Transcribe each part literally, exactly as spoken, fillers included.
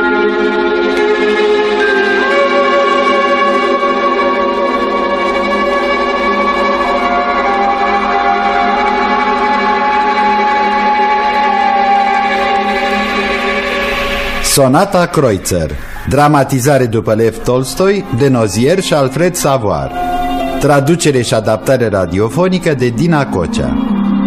Sonata Kreutzer, dramatizare după Lev Tolstoi de Nozier și Alfred Savoar. Traducere și adaptare radiofonică de Dina Cocea.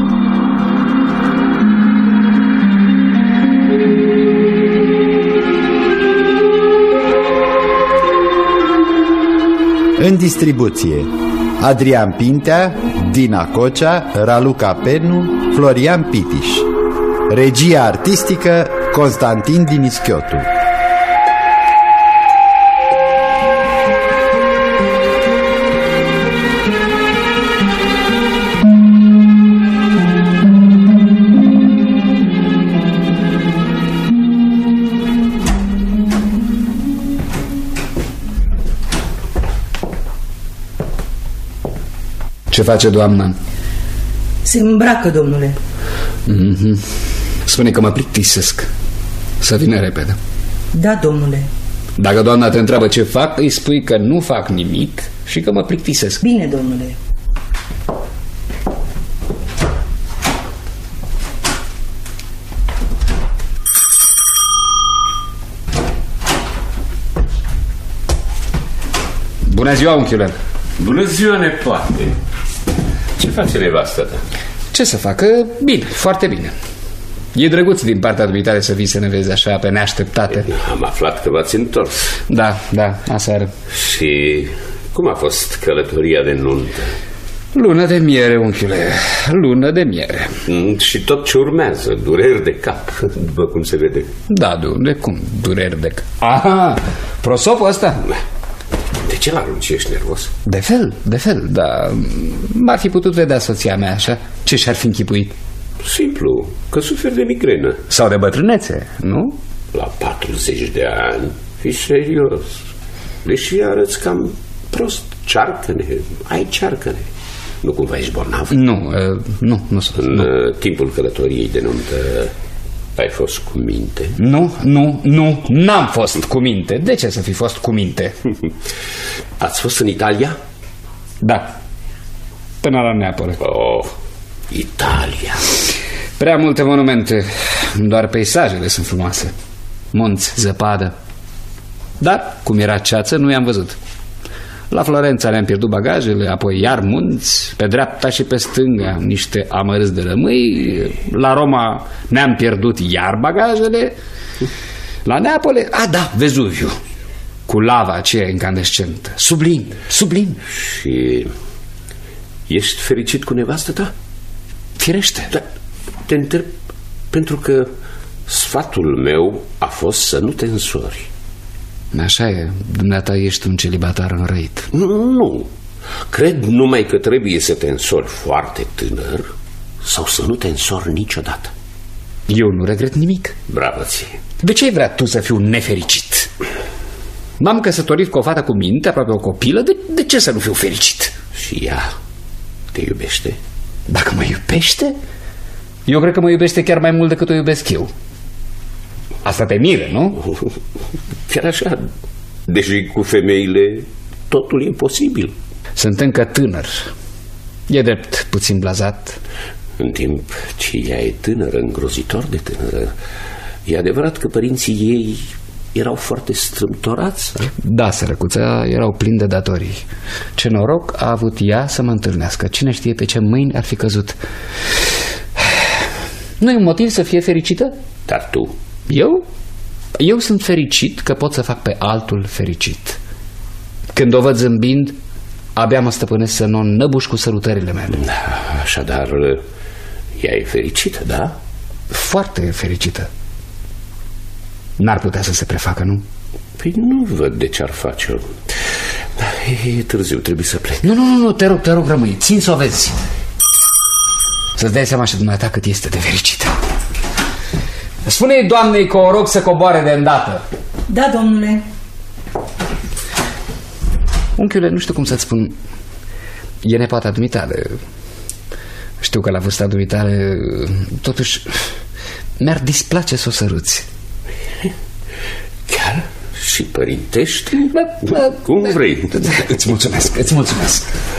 În distribuție: Adrian Pintea, Dina Cocea, Raluca Penu, Florian Pitiș. Regia artistică Constantin Dinischiotu. Ce face doamna? Se îmbracă, domnule. Mm-hmm. Spune că mă plictisesc. Să vină repede. Da, domnule. Dacă doamna te întreabă ce fac, îi spui că nu fac nimic și că mă plictisesc. Bine, domnule. Bună ziua, unchiule. Bună ziua, nepoate. Ce face nevastă ta? Ce să facă? Bine, foarte bine. E drăguț din partea dumitare să vii să ne vezi așa pe neașteptate. Am aflat că v-ați întors. Da, da, aseară. Și cum a fost călătoria de nuntă? Lună de miere, unchiule, lună de miere. Mm, și tot ce urmează, dureri de cap, după cum se vede. Da, de cum dureri de cap? Aha, prosopul ăsta? De ce l-arunci, ești nervos? De fel, de fel, dar m-ar fi putut vedea soția mea așa. Ce și-ar fi închipuit? Simplu, că suferi de migrenă. Sau de bătrânețe, nu? La patruzeci de ani, fii serios. Deși arăți cam prost, cearcă-ne, ai cearcă-ne. Nu cumva ești bolnav? Nu, uh, nu, nu sunt. În nu. timpul călătoriei de nuntă ai fost cu minte? Nu, nu, nu, n-am fost cu minte. De ce să fi fost cu minte? Ați fost în Italia? Da, până la Neapole. Oh, Italia. Prea multe monumente, doar peisajele sunt frumoase. Munți, zăpadă. Dar, cum era ceață, nu i-am văzut. La Florența ne-am pierdut bagajele, apoi iar munți, pe dreapta și pe stânga niște amărâți de lămâi. La Roma ne-am pierdut iar bagajele. La Neapole, a da, Vezuviu, cu lava aceea incandescentă. Sublim, sublim. Și ești fericit cu nevastă ta? Firește. Da, te întreb pentru că sfatul meu a fost să nu te însori. Așa e, dumneata ești un celibatar înrăit. Nu, nu, cred numai că trebuie să te însori foarte tânăr sau să nu te însori niciodată. Eu nu regret nimic. Bravo ție. De ce ai vrea tu să fiu nefericit? M-am căsătorit cu o fată cu minte, aproape o copilă. De, de ce să nu fiu fericit? Și ea te iubește? Dacă mă iubește? Eu cred că mă iubește chiar mai mult decât o iubesc eu. Asta te miră, nu? Chiar așa. Deși cu femeile totul e posibil. Sunt încă tânăr. E drept, puțin blazat. În timp ce ea e tânără, îngrozitor de tânără. E adevărat că părinții ei erau foarte strâmtorați? Da, sărăcuța, erau plini de datorii. Ce noroc a avut ea să mă întâlnească. Cine știe pe ce mâini ar fi căzut. Nu e un motiv să fie fericită? Dar tu? Eu? Eu sunt fericit că pot să fac pe altul fericit. Când o văd zâmbind, abia mă stăpânesc să nu o năbuș cu sărutările mele. Da, așadar, ea e fericită, da? Foarte fericită. N-ar putea să se prefacă, nu? Păi nu văd de ce-ar face-o. E târziu, trebuie să plec. Nu, nu, nu, te rog, te rog, rămâi. Țin să o vezi. Să-ți dai seama și dumneata cât este de fericită. Spune-i doamnei că o rog să coboare de îndată. Da, domnule. Unchiule, nu știu cum să-ți spun. E nepoata dumitale. Știu că la vârsta dumitale, totuși, mi-ar displace să o săruți. și părintești? Da, da, Cum vrei. Îți mulțumesc, îți mulțumesc.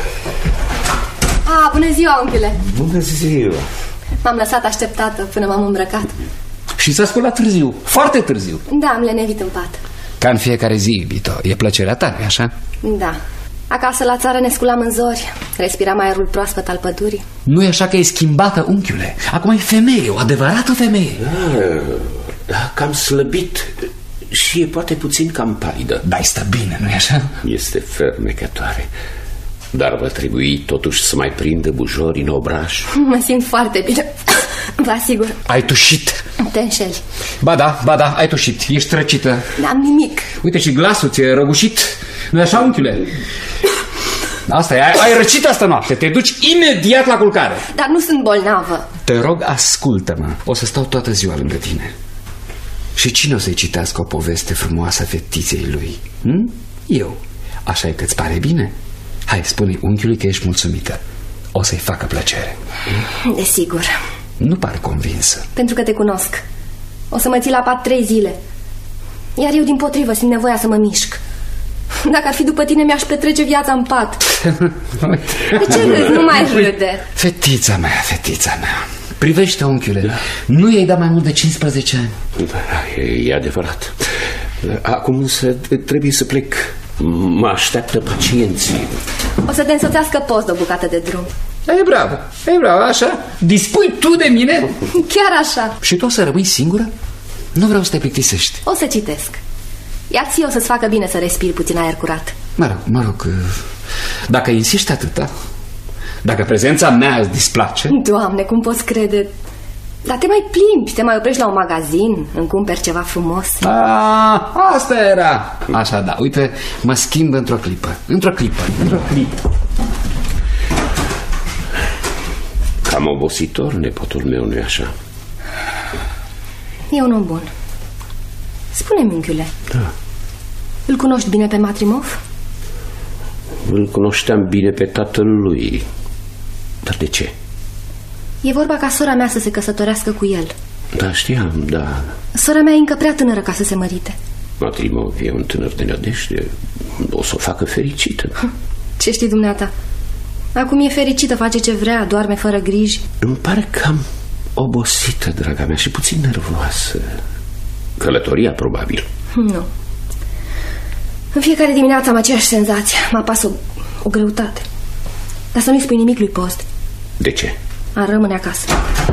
A, bună ziua, unchiule. Bună ziua. M-am lăsat așteptată până m-am îmbrăcat. Și s-a sculat târziu, foarte târziu. Da, am lenevit în pat. Ca în fiecare zi, iubito, e plăcerea ta, nu-i așa? Da. Acasă la țară ne sculam în zori. Respiram aerul proaspăt al pădurii. Nu e așa că e schimbată, unchiule? Acum e femeie, o adevărată femeie. Da, da, cam slăbit și e poate puțin cam palidă. Dar stă bine, nu-i așa? Este fermecătoare. Dar va trebui totuși să mai prindă bujori în obraj. Mă simt foarte bine, vă asigur. Ai tușit. Te înșeli. Ba da, ba da, ai tușit, ești răcită. N-am nimic. Uite, și glasul ți-e răgușit. Nu-i așa, unchiule? Asta e, ai, ai răcit asta noapte. Te duci imediat la culcare. Dar nu sunt bolnavă. Te rog, ascultă-mă. O să stau toată ziua lângă tine. Și cine o să-i citească o poveste frumoasă fetiței lui? Hm? Eu. Așa e că-ți pare bine? Hai, spune unchiului că ești mulțumită. O să-i facă plăcere. Desigur. Nu par convinsă. Pentru că te cunosc. O să mă ții la pat trei zile. Iar eu dimpotrivă simt nevoia să mă mișc. Dacă ar fi după tine, mi-aș petrece viața în pat. De ce râzi? Nu mai râde. Fetița mea, fetița mea. Privește, unchiule, da. Nu i-ai dat mai mult de cincisprezece ani. Da, e, e adevărat. Acum însă trebuie să plec. Mă așteaptă pacienții. O să te însoțească post de o bucată de drum. E bravo, e bravo, așa? Dispui tu de mine? Chiar așa. Și tu o să rămâi singură? Nu vreau să te plictisești. O să citesc. Iar ție o să-ți facă bine să respiri puțin aer curat. Mă rog, mă rog, dacă insisti atâta, dacă prezența mea îți displace... Doamne, cum poți crede? Dar te mai plimbi, te mai oprești la un magazin, îmi cumperi ceva frumos. A, asta era. Așa, da, uite, mă schimb într-o clipă. Într-o clipă, într-o clipă. Cam obositor, nepotul meu, nu-i așa? E un om bun. Spune-mi, unchiule. Da. Îl cunoști bine pe Matrimov? Îl cunoșteam bine pe tatăl lui. Dar de ce? E vorba ca sora mea să se căsătorească cu el. Da, știam, da. Sora mea e încă prea tânără ca să se mărite. Matrimov e un tânăr de nădejde. O să o facă fericită. Ce știi dumneata? Acum e fericită, face ce vrea, doarme fără griji. Îmi pare cam obosită, draga mea, și puțin nervoasă. Călătoria, probabil. Nu. În fiecare dimineață am aceeași senzație. Mă apasă o, o greutate. Dar să nu-i spui nimic lui Post. De ce? Ar rămâne acasă.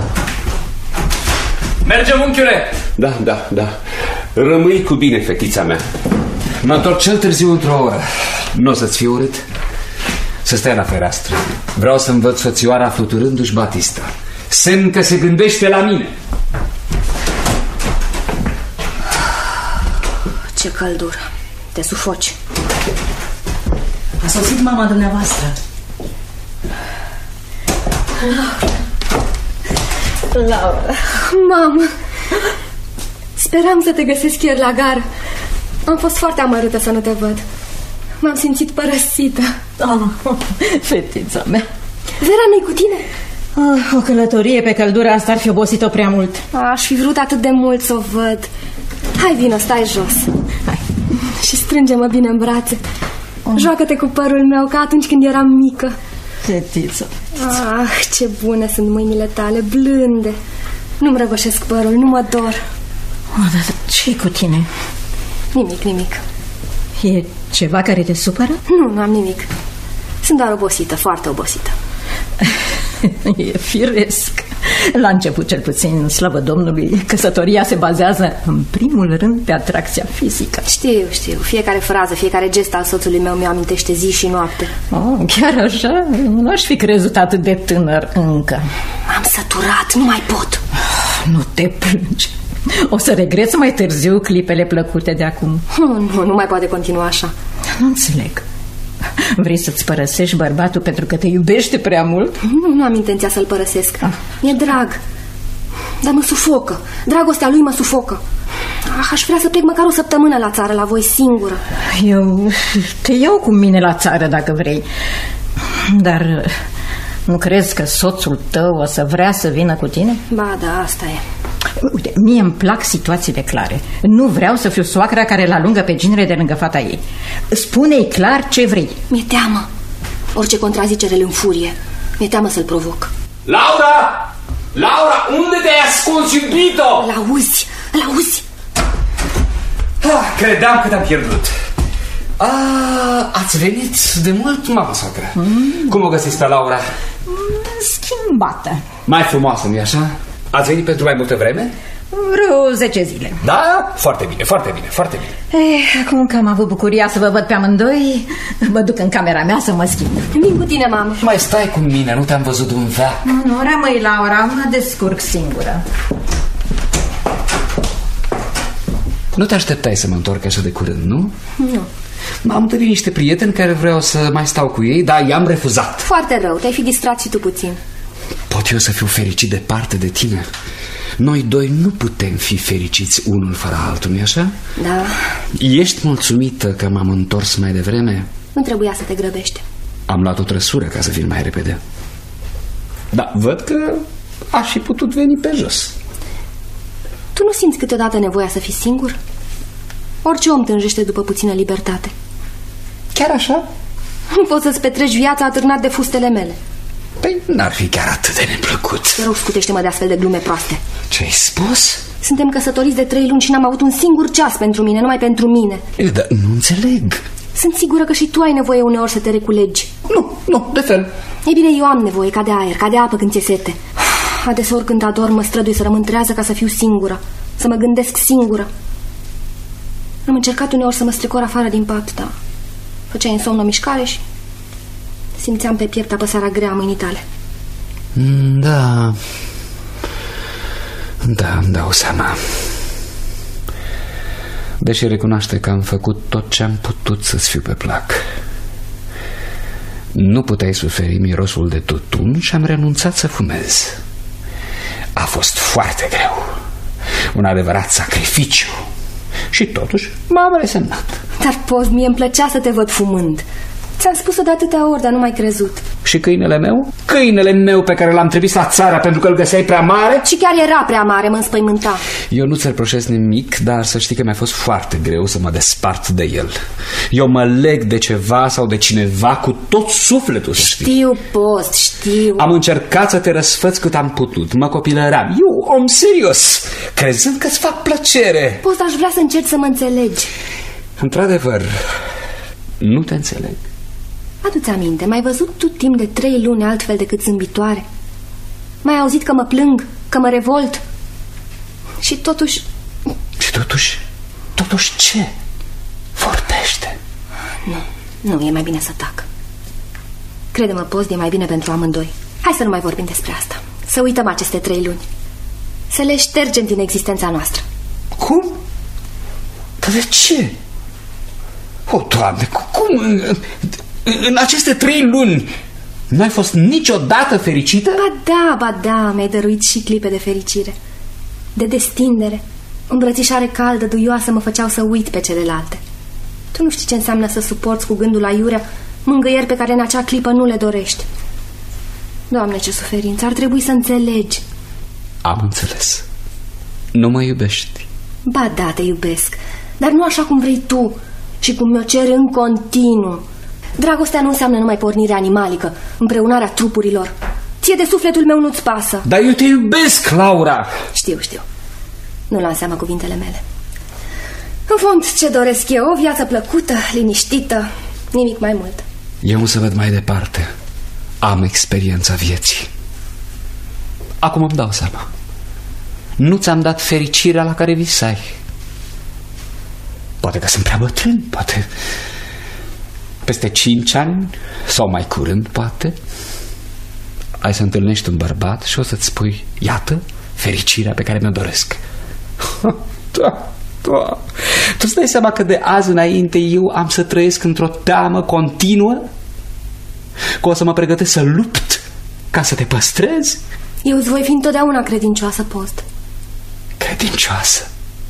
Mergem, unchiule! Da, da, da. Rămâi cu bine, fetița mea. Mă întorc cel târziu într-o oră. Nu o să-ți fie urât? Să stai la fereastră. Vreau să-mi văd soțioara fluturându-și batista. Semn că se gândește la mine. Ce căldură. Te sufoci. A sosit mama dumneavoastră. Laura. Mamă, speram să te găsesc ieri la gară. Am fost foarte amărâtă să nu te văd. M-am simțit părăsită. Oh, fetița mea. Vera nu-i cu tine? Oh, o călătorie pe căldura asta ar fi obosit-o prea mult. Aș fi vrut atât de mult să o văd. Hai, vină, stai jos. Hai. Și strânge-mă bine în brațe. oh. Joacă-te cu părul meu ca atunci când eram mică. Fetiță. Ah, ce bune sunt mâinile tale, blânde. Nu-mi răgoșesc părul, nu mă dor. Oh, dar ce-i cu tine? Nimic, nimic. E ceva care te supără? Nu, nu am nimic. Sunt doar obosită, foarte obosită. E firesc. La început, cel puțin, slavă Domnului, căsătoria se bazează în primul rând pe atracția fizică. Știu, știu. Fiecare frază, fiecare gest al soțului meu mi-o amintește zi și noapte. Oh, chiar așa? Nu aș fi crezut atât de tânăr încă. M-am săturat, nu mai pot. Nu te plângi. O să regreți mai târziu clipele plăcute de acum. Nu, nu, nu mai poate continua așa. Nu înțeleg. Vrei să-ți părăsești bărbatul pentru că te iubește prea mult? Nu, nu am intenția să-l părăsesc. ah. Mi-e drag. Dar mă sufocă. Dragostea lui mă sufocă. ah, Aș vrea să plec măcar o săptămână la țară, la voi, singură. Eu te iau cu mine la țară dacă vrei. Dar nu crezi că soțul tău o să vrea să vină cu tine? Ba, da, asta e. Uite, mie îmi plac situațiile clare. Nu vreau să fiu soacra care îl alungă pe ginere de lângă fata ei. Spune-i clar ce vrei. Mi-e teamă. Orice contrazicere îl înfurie. Mi-e teamă să-l provoc. Laura! Laura, unde te-ai ascuns, iubito? Îl auzi, îl auzi. Ah, credeam că te-am pierdut. A, ați venit de mult, mama soacră. Mm. Cum o găsiți pe Laura? Schimbată. Mai frumoasă, nu-i așa? Ați venit pentru mai multă vreme? Vreo zece zile. Da? Foarte bine, foarte bine, foarte bine. Eh, acum că am avut bucuria să vă văd pe amândoi, mă duc în camera mea să mă schimb. Vin cu tine, mamă. Mai stai cu mine, nu te-am văzut un veac. Nu, nu, rămâi, Laura, mă descurc singură. Nu te așteptai să mă întorc așa de curând, nu? Nu. M-am întâlnit niște prieteni care vreau să mai stau cu ei, dar i-am refuzat. Foarte rău, te-ai fi distrat și tu puțin. Pot eu să fiu fericit departe de tine? Noi doi nu putem fi fericiți unul fără altul, nu-i așa? Da. Ești mulțumită că m-am întors mai devreme? Nu trebuia să te grăbești. Am luat o trăsură ca să vin mai repede. Da, văd că aș fi putut veni pe jos. Tu nu simți câteodată nevoia să fii singur? Orice om tânjește după puțină libertate. Chiar așa? Nu poți să-ți petreci viața atârnat de fustele mele. Păi n-ar fi chiar atât de neplăcut. Te rog, scutește-mă de astfel de glume proaste. Ce-ai spus? Suntem căsătoriți de trei luni și n-am avut un singur ceas pentru mine, numai pentru mine. E, dar nu înțeleg. Sunt sigură că și tu ai nevoie uneori să te reculegi. Nu, nu, de fel. Ei bine, eu am nevoie, ca de aer, ca de apă când ți-e sete. Adeseori când adorm mă strădui să rămân trează ca să fiu singură, să mă gândesc singură. Am încercat uneori să mă strecor afară din pat, dar făceai în somn o mișcare și simțeam pe piept apăsarea grea a mâinii tale. Da. Da, îmi dau seama. Deși recunoaște că am făcut tot ce am putut să-ți fiu pe plac. Nu puteai suferi mirosul de tutun și am renunțat să fumez. A fost foarte greu. Un adevărat sacrificiu. Și totuși m-am resemnat. Dar poți, mie îmi plăcea să te văd fumând. Ți-am spus-o de atâtea ori, dar nu m-ai crezut. Și câinele meu? Câinele meu pe care l-am trimis la țară pentru că îl găseai prea mare? Și chiar era prea mare, mă înspăimânta. Eu nu ți-l reproșesc nimic, dar să știi că mi-a fost foarte greu să mă despart de el. Eu mă leg de ceva sau de cineva cu tot sufletul, să știi. Știu, Post, știu. Am încercat să te răsfăț cât am putut. Mă copilăream. Eu, om serios, crezând că-ți fac plăcere. Post, aș vrea să încerci să mă înțelegi. Într-adevăr, nu te înțeleg. Adu-ți aminte, m-ai văzut tu timp de trei luni altfel decât zâmbitoare? M-ai auzit că mă plâng, că mă revolt? Și totuși... Și totuși? Totuși ce? Vorbește. Nu, nu, e mai bine să tac. Crede-mă, Post, e mai bine pentru amândoi. Hai să nu mai vorbim despre asta. Să uităm aceste trei luni. Să le ștergem din existența noastră. Cum? Dar de ce? O, Doamne, cum... În aceste trei luni n-ai fost niciodată fericită? Ba da, ba da, mi-ai dăruit și clipe de fericire, de destindere. Îmbrățișare caldă, duioasă mă făceau să uit pe celelalte. Tu nu știi ce înseamnă să suporți cu gândul aiurea mângâieri pe care în acea clipă nu le dorești. Doamne, ce suferință, ar trebui să înțelegi. Am înțeles. Nu mă iubești. Ba da, te iubesc, dar nu așa cum vrei tu și cum mi-o ceri în continuu. Dragostea nu înseamnă numai pornirea animalică, împreunarea trupurilor. Ție de sufletul meu nu-ți pasă. Dar eu te iubesc, Laura. Știu, știu. Nu la înseamnă cuvintele mele. În fond, ce doresc eu? O viață plăcută, liniștită, nimic mai mult. Eu însă văd mai departe. Am experiența vieții. Acum îmi dau seama. Nu ți-am dat fericirea la care visai. Poate că sunt prea bătrân, poate... Peste cinci ani, sau mai curând, poate, ai să întâlnești un bărbat și o să-ți spui, iată, fericirea pe care mi-o doresc. Da, da. Tu îți dai seama că de azi înainte eu am să trăiesc într-o teamă continuă? Că o să mă pregătesc să lupt ca să te păstrez? Eu îți voi fi întotdeauna credincioasă, Post. Credincioasă?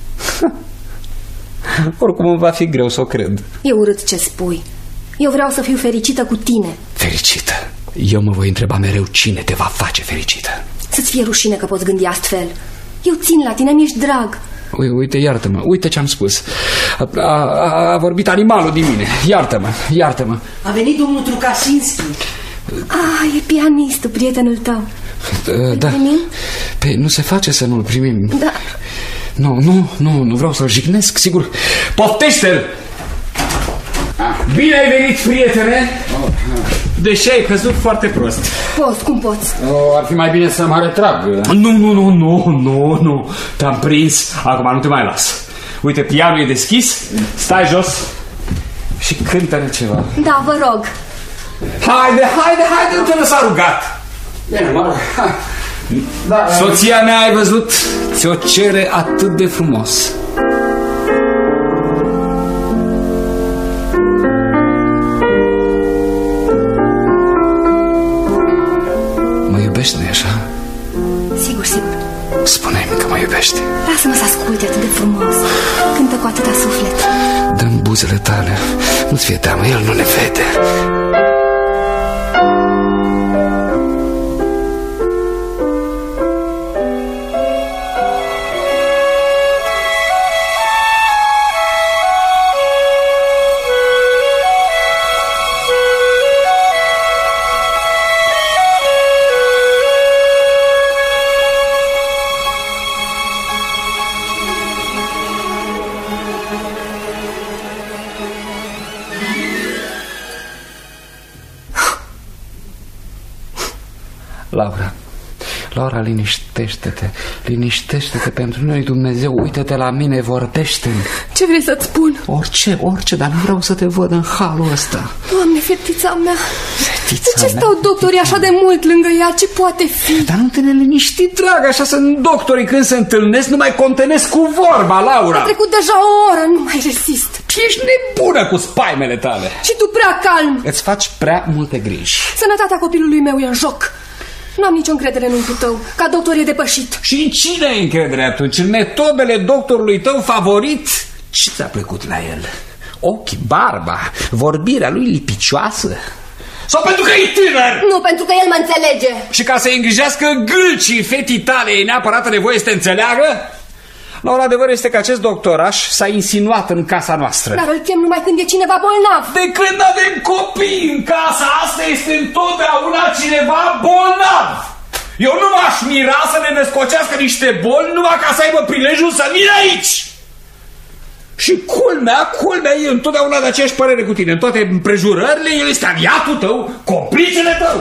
Oricum îmi va fi greu să o cred. E urât ce spui. Eu vreau să fiu fericită cu tine. Fericită? Eu mă voi întreba mereu cine te va face fericită. Să-ți fie rușine că poți gândi astfel. Eu țin la tine, mi-ești drag. Uite, iartă-mă, uite ce-am spus. A, a, a vorbit animalul din mine. Iartă-mă, iartă-mă. A venit domnul Trukasinski. Ah, e pianistul, prietenul tău. Da, da. Păi nu se face să nu-l primim. Da. Nu, nu, nu, nu vreau să-l jignesc, sigur. Poftește-l! Bine ai venit, prietene! Deși ai căzut foarte prost. Poți, cum poți? O, ar fi mai bine să mă retrag. Nu, nu, nu, nu, nu, nu. Te-am prins, acum nu te mai las. Uite, pianul e deschis, stai jos și cântă-ne ceva. Da, vă rog. Haide, haide, haide, nu te lăsa rugat. Bine, mă. Da, soția mea, ai văzut, ți-o cere atât de frumos. Mă iubești, nu-i așa? Sigur, sigur. Spune-mi că mă iubești. Lasă-mă să asculte atât de frumos. Cântă cu atâta suflet. Dă-mi buzele tale. Nu-ți fie teamă, el nu ne vede. Laura, Laura, liniștește-te, liniștește-te pentru noi, Dumnezeu, uită-te la mine, vorbește-mi. Ce vrei să-ți spun? Orice, orice, dar nu vreau să te văd în halul ăsta. Doamne, fetița mea, Fetița de ce mea? stau doctorii așa de mult lângă ea? Ce poate fi? Dar nu te neliniști, dragă, așa sunt doctorii când se întâlnesc, nu mai contenesc cu vorba, Laura. A trecut deja o oră, nu mai rezist. Ești nebună cu spaimele tale. Și tu prea calm. Îți faci prea multe griji. Sănătatea copilului meu e în joc. Nu am nicio încredere în unchiul tău, ca doctor e depășit. Și în cine ai încredere atunci? În metodele doctorului tău favorit? Ce ți-a plăcut la el? Ochii, barba, vorbirea lui lipicioasă? Sau pentru că e tânăr? Nu, pentru că el mă înțelege. Și ca să-i îngrijească gâlcii fetii tale, e neapărat nevoie să te înțeleagă? Laura, adevărul este că acest doctoraș s-a insinuat în casa noastră. Dar îl chem numai când e cineva bolnav. De când avem copii în casa asta este întotdeauna cineva bolnav. Eu nu m-aș mira să ne născocească niște boli numai ca să aibă prilejul să vină aici. Și culmea, culmea e întotdeauna de aceeași părere cu tine. În toate împrejurările, el este aliatul tău, complicele tău.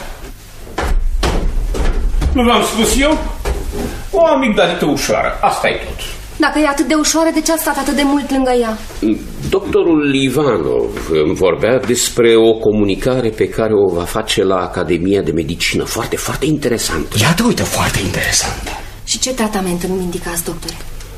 Nu v-am spus eu? O amigdalită ușoară, asta e tot. Dacă e atât de ușoară, de ce a stat atât de mult lângă ea? Doctorul Ivanov îmi vorbea despre o comunicare pe care o va face la Academia de Medicină. Foarte, foarte interesantă. Iată, uite, foarte interesantă. Și ce tratament îmi indicați, doctore?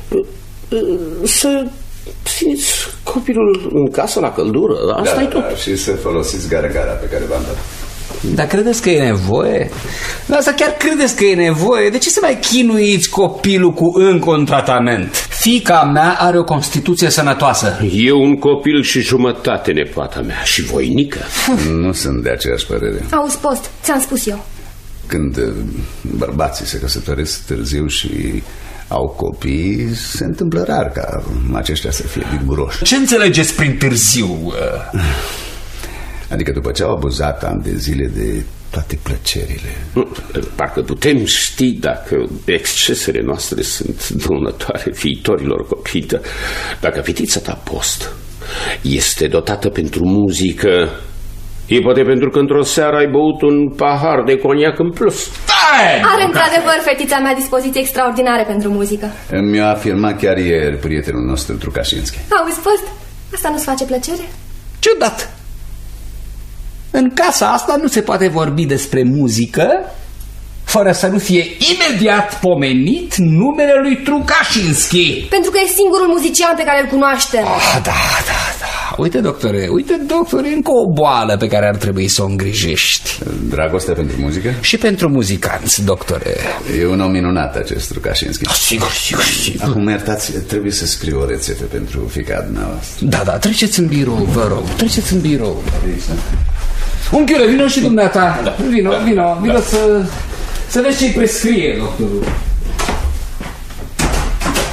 Să țineți copilul în casă la căldură, asta da, e tot. Da, și să folosiți gara-gara pe care v-am dat. Dar credeți că e nevoie? Dar asta chiar credeți că e nevoie? De ce să mai chinuiți copilul cu încă un tratament? Fiica mea are o constituție sănătoasă. E un copil și jumătate, nepoata mea, și voinică. Nu sunt de aceeași părere. Auzi, Post, ți-am spus eu. Când bărbații se căsătoresc târziu și au copii, se întâmplă rar ca aceștia să fie viguroși. Ce înțelegeți prin târziu? Adică după ce au abuzat ani de zile de toate plăcerile. Parcă putem ști dacă excesele noastre sunt dăunătoare viitorilor copii. Dacă fetița ta, Post, este dotată pentru muzică, e poate pentru că într-o seară ai băut un pahar de coniac în plus. Stai! Are într-adevăr fetița mea dispoziții extraordinare pentru muzică. Mi-a afirmat chiar ieri prietenul nostru Trukasinski. Auzi, Post, asta nu-ți face plăcere? Ciudat! În casa asta nu se poate vorbi despre muzică fără să nu fie imediat pomenit numele lui Trukasinski. Pentru că e singurul muzician pe care îl cunoaștem. Ah, da, da, da. Uite, doctore, uite, doctore, încă o boală pe care ar trebui să o îngrijești. Dragoste pentru muzică? Și pentru muzicanți, doctore. E un om minunat acest Trukasinski. Sigur, sigur, sigur. Acum, iertați, trebuie să scriu o rețetă pentru fiica dumneavoastră. Da, da, treceți în birou, vă rog, treceți în birou. Unchiule, vino și dumneata. Da, vino, da, vino, vino da. să, să vezi ce-i prescrie, doctorul.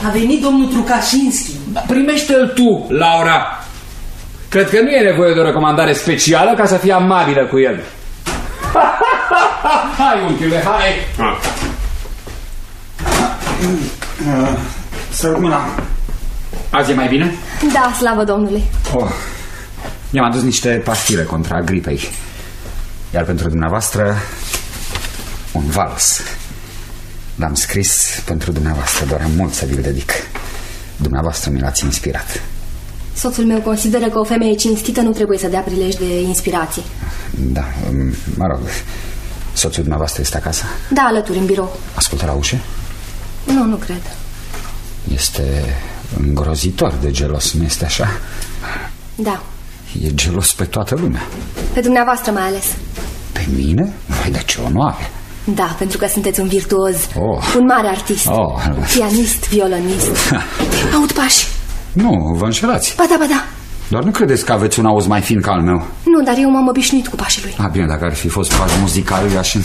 A venit domnul Trukașinski. Primește-l tu, Laura. Cred că nu e nevoie de o recomandare specială ca să fii amabilă cu el. Hai, unchiule, hai. Să rămână. Azi e mai bine? Da, slavă Domnului. Oh. I-am adus niște pastile contra gripei. Iar pentru dumneavoastră un vals. L-am scris pentru dumneavoastră, doar am mult să vi-l dedic. Dumneavoastră mi l-ați inspirat. Soțul meu consideră că o femeie cinstită nu trebuie să dea prilej de inspirație. Da, mă rog. Soțul dumneavoastră este acasă? Da, alături, în birou. Ascultă la ușă? Nu, nu cred. Este îngrozitor de gelos, nu este așa? Da. E gelos pe toată lumea. Pe dumneavoastră mai ales. Pe mine? Vai, de ce onoare! Da, pentru că sunteți un virtuoz, oh. un mare artist, oh. pianist, violonist. Aud pași. Nu, vă înșelați. Ba da, ba da. Doar nu credeți că aveți un auz mai fin ca al meu? Nu, dar eu m-am obișnuit cu pașii lui. Ah, bine, dacă ar fi fost pas muzical, eu aș...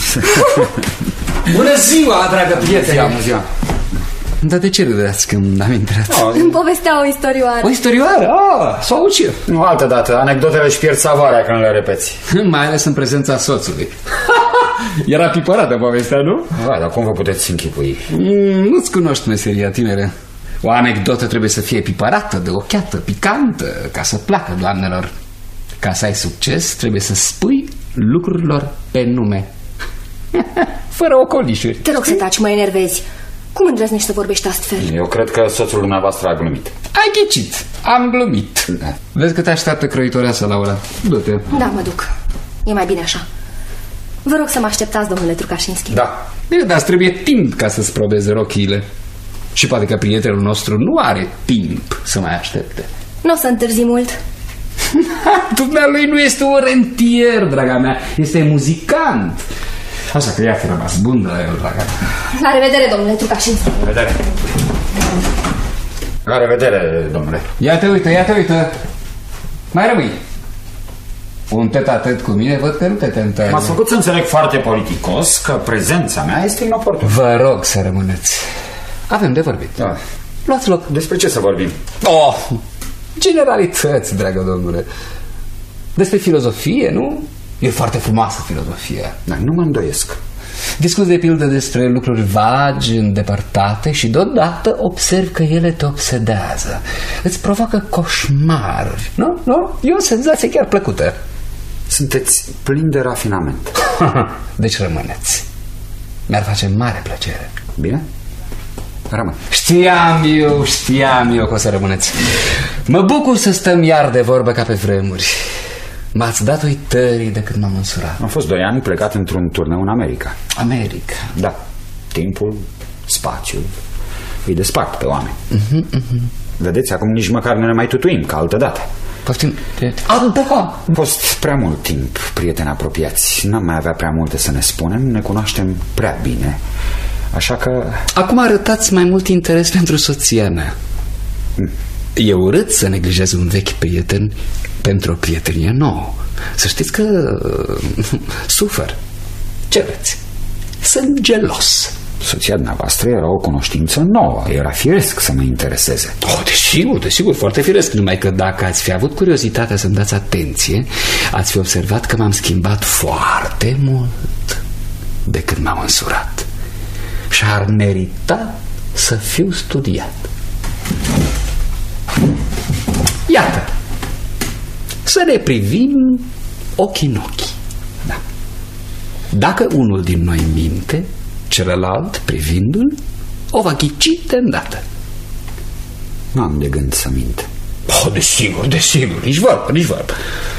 Bună ziua, dragă prietene! Bună ziua! Dar de ce râdeați când am intrat? Oh. Îmi povestea o istorioară. O istorioară? Ah, să o aud și eu. Nu, altă dată, anecdotele își pierd savoarea când le repeți. Mai ales în prezența soțului. Era pipărată povestea, nu? Vai, dar cum vă puteți închipui? Mm, nu-ți cunoști meseria, tinere. O anecdotă trebuie să fie pipărată, de ochiată, picantă, ca să placă doamnelor. Ca să ai succes, trebuie să spui lucrurilor pe nume. Fără ocolișuri. Te rog să taci, mă enervezi. Cum îndrăznești să vorbești astfel? Eu cred că soțul dumneavoastră a glumit. Ai ghicit, am glumit. Da. Vezi că te așteaptă croitoreasă, Laura. Du-te. Da, mă duc. E mai bine așa. Vă rog să mă așteptați, domnule Trukașinski. Da. Bine, dar trebuie timp ca să-ți probeze rochiile. Și poate că prietenul nostru nu are timp să mai aștepte. Nu o să întârzi mult. Dumnealui nu este un rentier, draga mea. Este muzicant. Așa că ia-te rămas bun de la el, draga mea. La revedere, domnule Trukașinski. La revedere. La revedere, domnule. Ia te uită, ia te uită. Mai rămâi. Un tet-a-tet cu mine, văd că nu te tentează. M-ați făcut să înțeleg foarte politicos că prezența mea este inoportună. Vă rog să rămâneți. Avem de vorbit. Da. Luați loc. Despre ce să vorbim? Oh, generalități, dragă domnule. Despre filozofie, nu? E foarte frumoasă filozofia. Dar nu mă îndoiesc. Discuți de pildă despre lucruri vagi, îndepărtate și deodată observ că ele te obsedează. Îți provoacă coșmaruri, nu? Nu? E o senzație chiar plăcută. Sunteți plini de rafinament. Deci rămâneți. Mi-ar face mare plăcere. Bine? Rămân. Știam eu, știam eu că o să rămâneți. Mă bucur să stăm iar de vorbă ca pe vremuri. M-ați dat uitării de când m-am însurat. Am fost doi ani plecat într-un turneu în America. America? Da. Timpul, spațiul îi despart pe oameni. uh-huh, uh-huh. Vedeți, acum nici măcar nu ne mai tutuim ca altă dată. Poftim, ah, da. A fost prea mult timp, prieteni apropiați. N-am mai avea prea multe să ne spunem. Ne cunoaștem prea bine. Așa că... Acum arătați mai mult interes pentru soția mea. mm. E urât să neglijezi un vechi prieten pentru o prietenie nouă. Să știți că uh, sufăr. Ce vreți? Sunt gelos. Soția dumneavoastră era o cunoștință nouă. Era firesc să mă intereseze. Oh, desigur, desigur, foarte firesc. Numai că dacă ați fi avut curiozitatea să-mi dați atenție, ați fi observat că m-am schimbat foarte mult de când m-am însurat. Și ar merita să fiu studiat. Iată, să ne privim ochii în ochi. Da. Dacă unul din noi minte, celălalt, privindu-l, o va ghici de îndată. Nu am de gând să mint. Oh, desigur, desigur, nici vorbă, nici vorbă.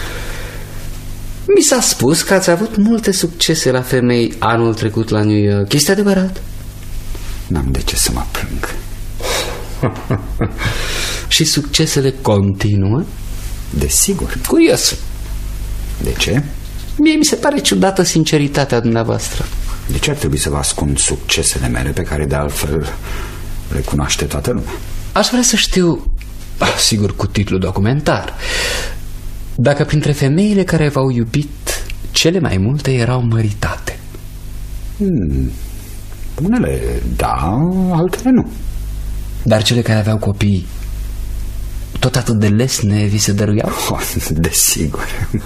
Mi s-a spus că ați avut multe succese la femei anul trecut la New York. Este adevărat? N-am de ce să mă plâng. Și succesele continuă? Desigur. Curios. De ce? Mie mi se pare ciudată sinceritatea dumneavoastră. De ce ar trebui să vă ascund succesele mele, pe care de altfel le cunoaște toată lumea? Aș vrea să știu, sigur cu titlu documentar, dacă printre femeile care v-au iubit, cele mai multe erau măritate. Hmm. Unele da, altele nu. Dar cele care aveau copii tot atât de lesne vi se dăruiau? Oh, desigur.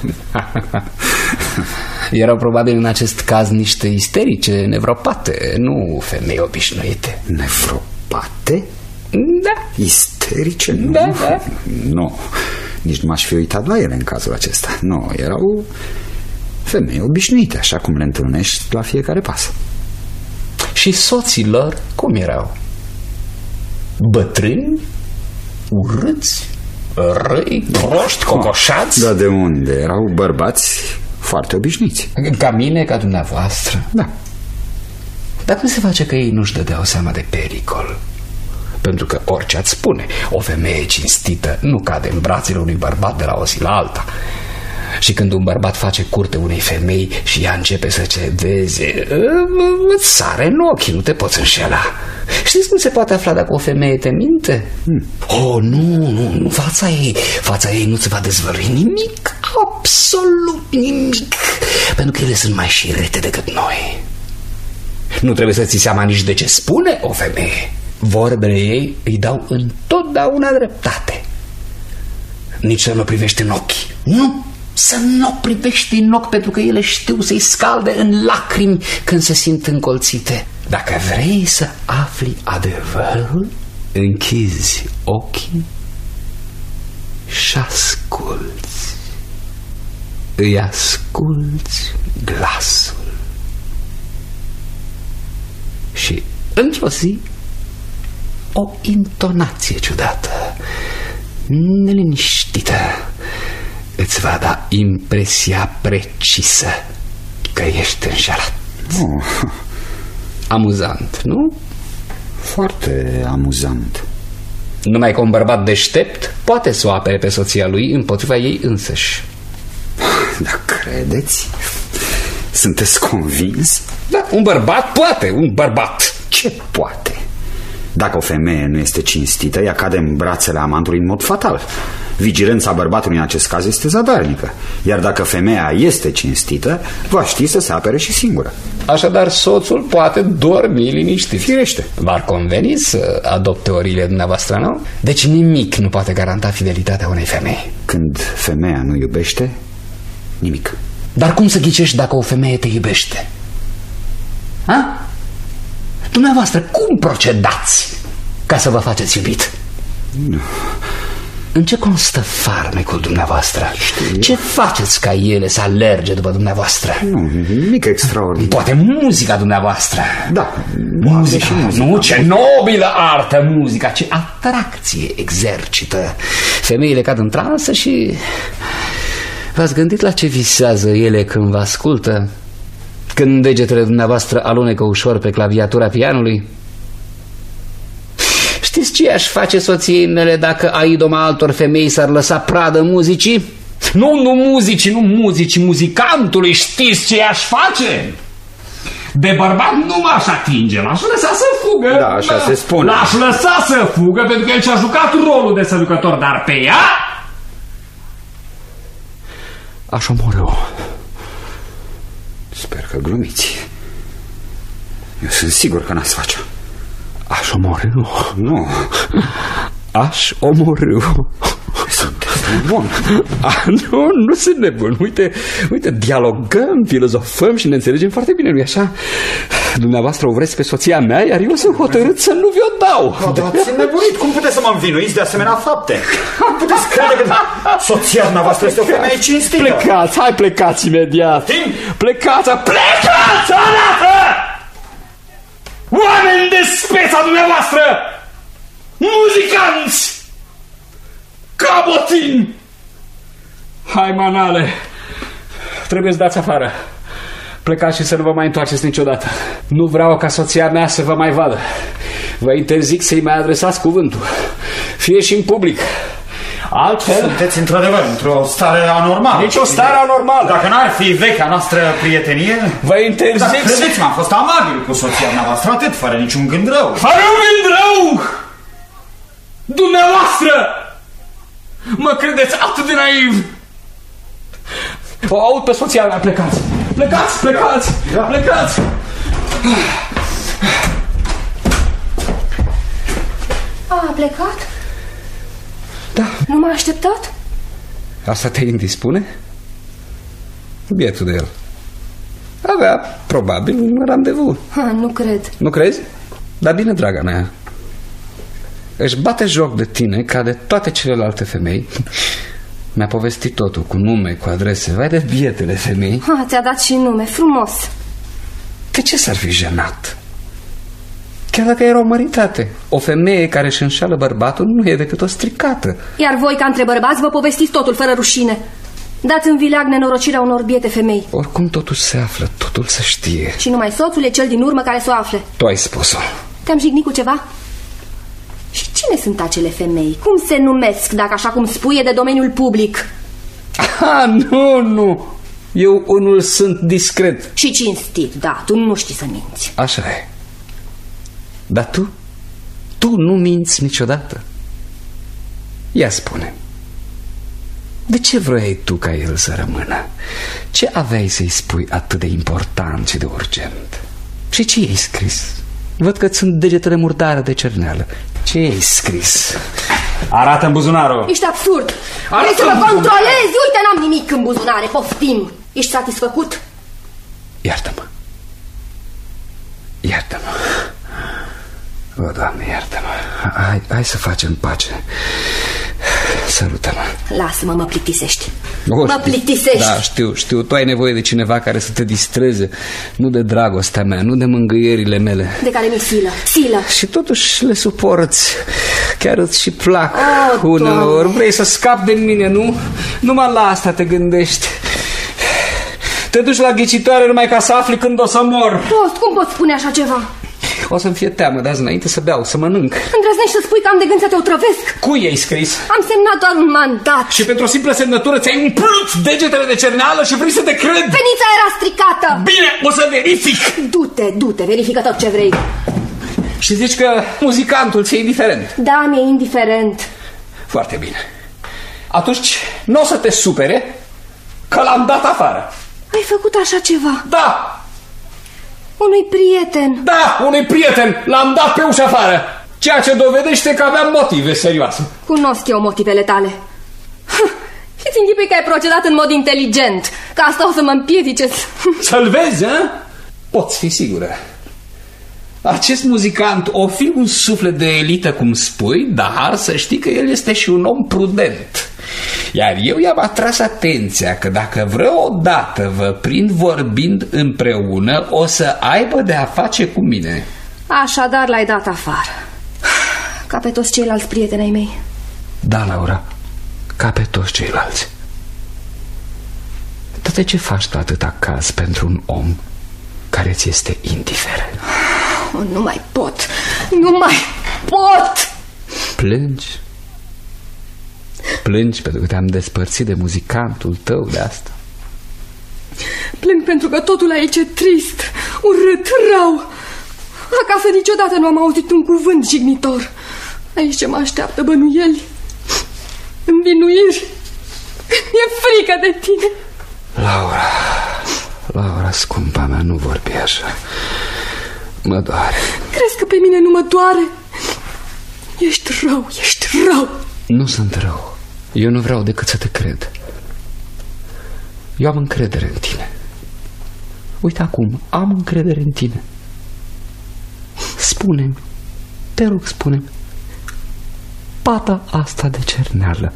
Erau probabil în acest caz niște isterice, nevropate, nu femei obișnuite. Nevropate? Da. Isterice? Nu. Da, da. Nu, nici nu m-aș fi uitat la ele în cazul acesta. Nu, erau femei obișnuite, așa cum le întâlnești la fiecare pas. Și soții lor cum erau? Bătrâni? Urâți? Răi? Proști? Cocoșați? Da, de unde? Erau bărbați foarte obișnuiți. Ca mine, ca dumneavoastră? Da. Dar cum se face că ei nu-și dădeau seama de pericol? Pentru că orice ați spune, o femeie cinstită nu cade în brațele unui bărbat de la o zi la alta. Și când un bărbat face curte unei femei și ea începe să cedeze, îți sare în ochi, nu te poți înșela. Știți cum se poate afla dacă o femeie te minte? Hmm. Oh, nu, nu, nu, fața ei, fața ei nu se va dezvălui nimic, absolut nimic, pentru că ele sunt mai șirete decât noi. Nu trebuie să ți seama nici de ce spune o femeie. Vorbele ei îi dau întotdeauna dreptate. Nici să nu privești în ochi. Nu, să nu privești în ochi, pentru că ele știu să-i scalde în lacrimi când se simt încolțite. Dacă vrei să afli adevărul, închizi ochii și asculți. Îi asculți glasul. Și într-o zi o intonație ciudată, neliniștită, îți va da impresia precisă că ești înșelat. Oh. Amuzant, nu? Foarte amuzant. Numai că un bărbat deștept poate să o apere pe soția lui împotriva ei însăși. Dar credeți? Sunteți convins? Da, un bărbat poate, un bărbat. Ce poate? Dacă o femeie nu este cinstită, ea cade în brațele amantului în mod fatal. Vigilența bărbatului în acest caz este zadarnică. Iar dacă femeia este cinstită, va ști să se apere și singură. Așadar, soțul poate dormi liniștit. Firește. V-ar conveni să adopt teoriile dumneavoastră, nu? Deci nimic nu poate garanta fidelitatea unei femei. Când femeia nu iubește, nimic. Dar cum să ghicești dacă o femeie te iubește? Ha? Dumneavoastră, cum procedați ca să vă faceți iubit? Nu. În ce constă farmecul dumneavoastră? Știu. Ce faceți ca ele să alerge după dumneavoastră? Nu, nimic extraordinar. Poate muzica dumneavoastră. Da, muzica, și muzica. Nu, ce nobilă artă muzica, ce atracție exercită. Femeile cad în transă și... V-ați gândit la ce visează ele când vă ascultă? Când degetele dumneavoastră alunecă ușor pe claviatura pianului? Știți ce aș face soției mele dacă aidoma altor femei s-ar lăsa pradă muzicii? Nu, nu muzicii, nu muzicii, muzicantului. Știți ce aș face? De bărbat nu m-aș atinge, l-aș lăsa să fugă. Da, așa se spune. L-aș lăsa să fugă pentru că el și-a jucat rolul de seducător, dar pe ea aș omorâ-o. Sper că glumiți. Eu sunt sigur că n-ați face. Aș omorâ-o. Nu. Aș omorâ-o. Sunteți nebun. Ah, nu, nu sunt nebun. Uite, uite, dialogăm, filozofăm și ne înțelegem foarte bine, nu-i așa? Dumneavoastră o vreți pe soția mea, iar eu sunt hotărât să nu vi-o dau. Dar ați nebunit. Cum puteți să mă învinuiți de asemenea fapte? Cum puteți crede că soția dumneavoastră este o femeie cinstită? Plecați, hai plecați imediat. Timp. Plecați, plecați, arată! Oameni de speța dumneavoastră! Muzicanți! Cabotin! Hai, manale! Trebuie să dați afară. Plecați și să nu vă mai întoarceți niciodată. Nu vreau ca soția mea să vă mai vadă. Vă interzic să-i mai adresați cuvântul. Fie și în public. Altfel... Sunteți într-adevăr într-o stare anormală. Nici o stare anormală. Dacă n-ar fi vechea noastră prietenie... Vă interzic... Dar credeți-mă, am fost amabil cu soția noastră, atât, fără niciun gând rău. Fără un gând rău! Dumneavoastră! Mă credeți atât de naiv? O aud pe soția mea, plecați! Plecați, plecați, da. Plecați! a plecat? Da. Nu m-a așteptat? Asta te indispune? Bietul de el. Avea, probabil, un randevu. Ha, nu cred. Nu crezi? Dar bine, draga mea, își bate joc de tine ca de toate celelalte femei. Mi-a povestit totul, cu nume, cu adrese. Vai de bietele femei. Ha, ți-a dat și nume, frumos. De ce s-ar fi jenat? Chiar dacă era o măritate. O femeie care își înșală bărbatul nu e decât o stricată. Iar voi, ca între bărbați, vă povestiți totul fără rușine. Dați în vileag nenorocirea unor biete femei. Oricum totul se află, totul se știe. Și numai soțul e cel din urmă care să o afle. Tu ai spus-o. Te-am jignit cu ceva? Și cine sunt acele femei? Cum se numesc, dacă așa cum spui e de domeniul public? Ah, nu, nu. Eu unul sunt discret. Și cinstit, da, tu nu știi să minți. Așa e. Dar tu? Tu nu minți niciodată. Ia spune, de ce vroiai tu ca el să rămână? Ce aveai să-i spui atât de important și de urgent? Și ce i-ai scris? Văd că sunt degetele murdare de cerneală. Ce i-ai scris? Arată-mi buzunarul. Ești absurd. Vrei să mă controlezi? Uite, n-am nimic în buzunare, poftim. Ești satisfăcut? Iartă-mă. Iartă-mă. O, Doamne, iartă-mă. Hai, hai să facem pace. Sărută-mă. Lasă-mă, mă plictisești. O, Mă știu. plictisești. Da, știu, știu. Tu ai nevoie de cineva care să te distreze. Nu de dragostea mea, nu de mângâierile mele. De care mi silă, silă. Și totuși le suporți. Chiar îți și plac. Oh, uneori. Doamne. Vrei să scapi de mine, nu? Numai la asta te gândești. Te duci la ghicitoare numai ca să afli când o să mor. Post, cum poți spune așa ceva? O să-mi fie teamă de azi înainte să beau, să mănânc. Îndrăznești să spui că am de gând să te otrăvesc? Cui i-ai scris? Am semnat doar un mandat. Și pentru o simplă semnătură ți-ai umplut degetele de cerneală și vrei să te cred? Fenița era stricată. Bine, o să verific. Du-te, du-te, verifică tot ce vrei. Și zici că muzicantul ți-e indiferent? Da, mi-e indiferent. Foarte bine. Atunci nu o să te supere că l-am dat afară. Ai făcut așa ceva? Da! Unui prieten. Da, unui prieten. L-am dat pe ușa afară. Ceea ce dovedește că aveam motive serioase. Cunosc eu motivele tale. Și-ți închipui că ai procedat în mod inteligent. Că asta o să mă împiedice. Să-l vezi, hă? Poți fi sigură. Acest muzicant o fi un suflet de elită, cum spui, dar să știi că el este și un om prudent. Iar eu i-am atras atenția că dacă vreodată vă prind vorbind împreună, o să aibă de a face cu mine. Așadar l-ai dat afară. Ca pe toți ceilalți prieteni ai mei. Da, Laura, ca pe toți ceilalți. Dar de ce faci tu atâta caz pentru un om care ți este indiferent? Oh, nu mai pot, nu mai pot. Plângi? Plângi pentru că te-am despărțit de muzicantul tău de asta? Plâng pentru că totul aici e trist, urât, rău. Acasă niciodată nu am auzit un cuvânt jignitor. Aici ce mă așteaptă bănuieli, învinuiri. Mi-e frică de tine. Laura, Laura, scumpa mea, nu vorbi așa. Mă doare. Crezi că pe mine nu mă doare? Ești rău, ești rău. Nu sunt rău. Eu nu vreau decât să te cred. Eu am încredere în tine. Uite acum, am încredere în tine. Spune-mi, te rog, spune-mi, pata asta de cerneală,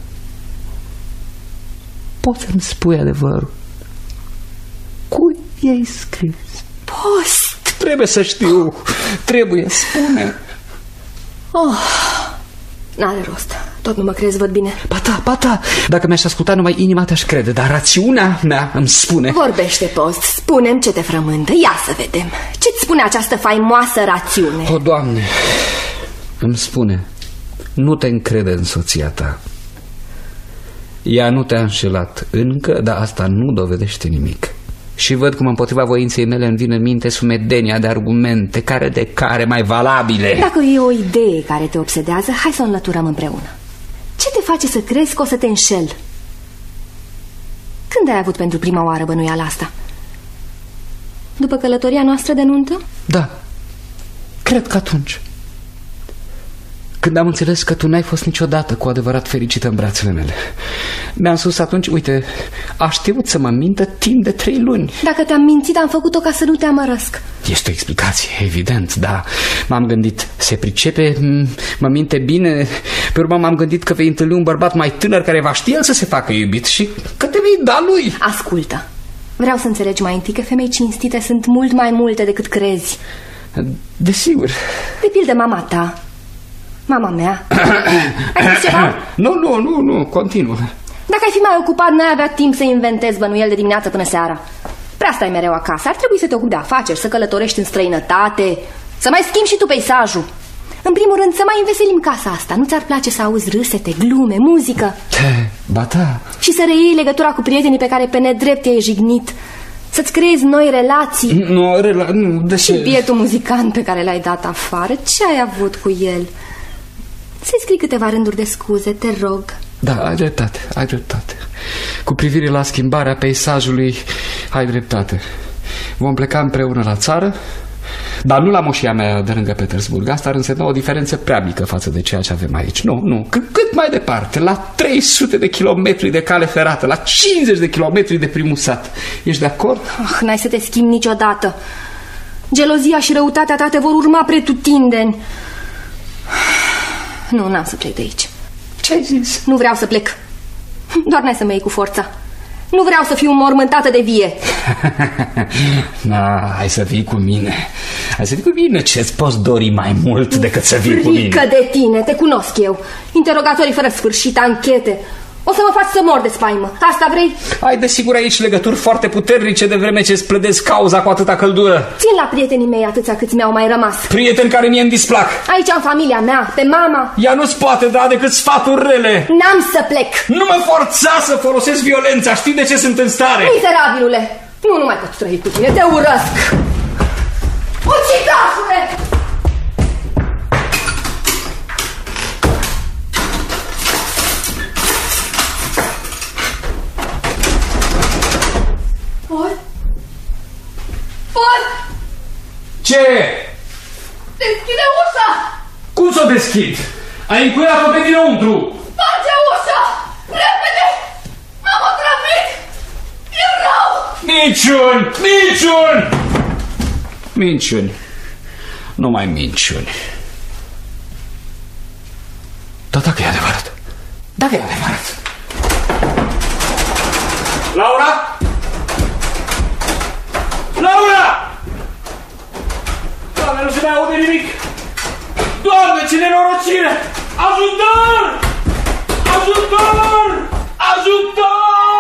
poți să-mi spui adevărul? Cui i-ai scris? Post. Trebuie să știu. Trebuie, spune. Oh, n-are rost. Tot nu mă crezi, văd bine. Ba da, ba da. Dacă mi-aș asculta, numai inima te-aș crede. Dar rațiunea mea îmi spune. Vorbește, Post, spune-mi ce te frământă. Ia să vedem. Ce-ți spune această faimoasă rațiune? O, Doamne, îmi spune, nu te încrede în soția ta. Ea nu te-a înșelat încă, dar asta nu dovedește nimic. Și văd cum împotriva voinței mele îmi vine în minte sumedenia de argumente, care de care mai valabile. Dacă e o idee care te obsedează, hai să o înlăturăm împreună. Ce te face să crezi că o să te înșel? Când ai avut pentru prima oară bănuiala asta? După călătoria noastră de nuntă? Da, cred că atunci. când am înțeles că tu n-ai fost niciodată cu adevărat fericită în brațele mele. Mi-am spus atunci, uite, a știut să mă mintă timp de trei luni. Dacă te-am mințit, am făcut-o ca să nu te amărăsc. Este o explicație, evident, da. M-am gândit, se pricepe, mă minte bine. Pe urmă m-am gândit că vei întâlni un bărbat mai tânăr care va ști el să se facă iubit și că te vei da lui. Ascultă, vreau să înțelegi mai întâi că femei cinstite sunt mult mai multe decât crezi. Desigur. De pildă mama ta, mama mea. Ai zis ceva? Nu, nu, nu, nu, continuă. Dacă ai fi mai ocupat, n-ai avea timp să inventezi bănuieli de dimineață până seara. Prea stai mereu acasă, ar trebui să te ocupi de afaceri, să călătorești în străinătate, să mai schimbi și tu peisajul. În primul rând, să mai înveselim casa asta. Nu ți-ar place să auzi râsete, glume, muzică? Ba da. Și să reiei legătura cu prietenii pe care pe nedrept i-ai jignit. Să-ți creezi noi relații. Nu, rela nu, de ce? Și bietul muzicant pe care l-ai dat afară, ce ai avut cu el? Să-i scrii câteva rânduri de scuze, te rog. Da, ai dreptate, ai dreptate. Cu privire la schimbarea peisajului, ai dreptate. Vom pleca împreună la țară, dar nu la moșia mea de lângă Petersburg. Asta ar însemna o diferență prea mică față de ceea ce avem aici. Nu, nu, cât, cât mai departe, la trei sute de kilometri de cale ferată, la cincizeci de kilometri de primul sat. Ești de acord? Oh, n-ai să te schimbi niciodată. Gelozia și răutatea ta te vor urma pretutindeni. Nu, n-am să plec de aici. Ce ai zis? Nu vreau să plec. Doar n-ai să mă iei cu forța. Nu vreau să fiu mormântată de vie. Na, hai să vii cu mine. Hai să vii cu mine. Ce-ți poți dori mai mult decât să vii cu mine? Frică de tine, te cunosc eu. Interogatorii fără sfârșit, anchete. O să mă faci să mor de spaimă. Asta vrei? Ai desigur aici legături foarte puternice de vreme ce-ți plădezi cauza cu atâta căldură. Țin la prietenii mei atâția câți mi-au mai rămas. Prieteni care mie îmi displac. Aici am familia mea, pe mama. Ea nu-ți poate da decât sfaturi rele. N-am să plec. Nu mă forța să folosesc violența. Știi de ce sunt în stare? Miserabilule, nu, nu mai pot trăi cu tine, te urăsc. Ucigașule! Pot? Pot? Ce? Deschide ușa! Cum să o deschid? Ai încuiat-o pe dinăuntru! Face ușa! Repede! M-am otrăvit! E rău! Minciuni! Minciuni! Minciuni. Numai minciuni. Dar dacă e adevărat? Dacă e adevărat? Laura? Laura! Doamne, nu se mai aude nimic! Doamne, ce nenorocire! Ajutor! Ajutor! Ajutor!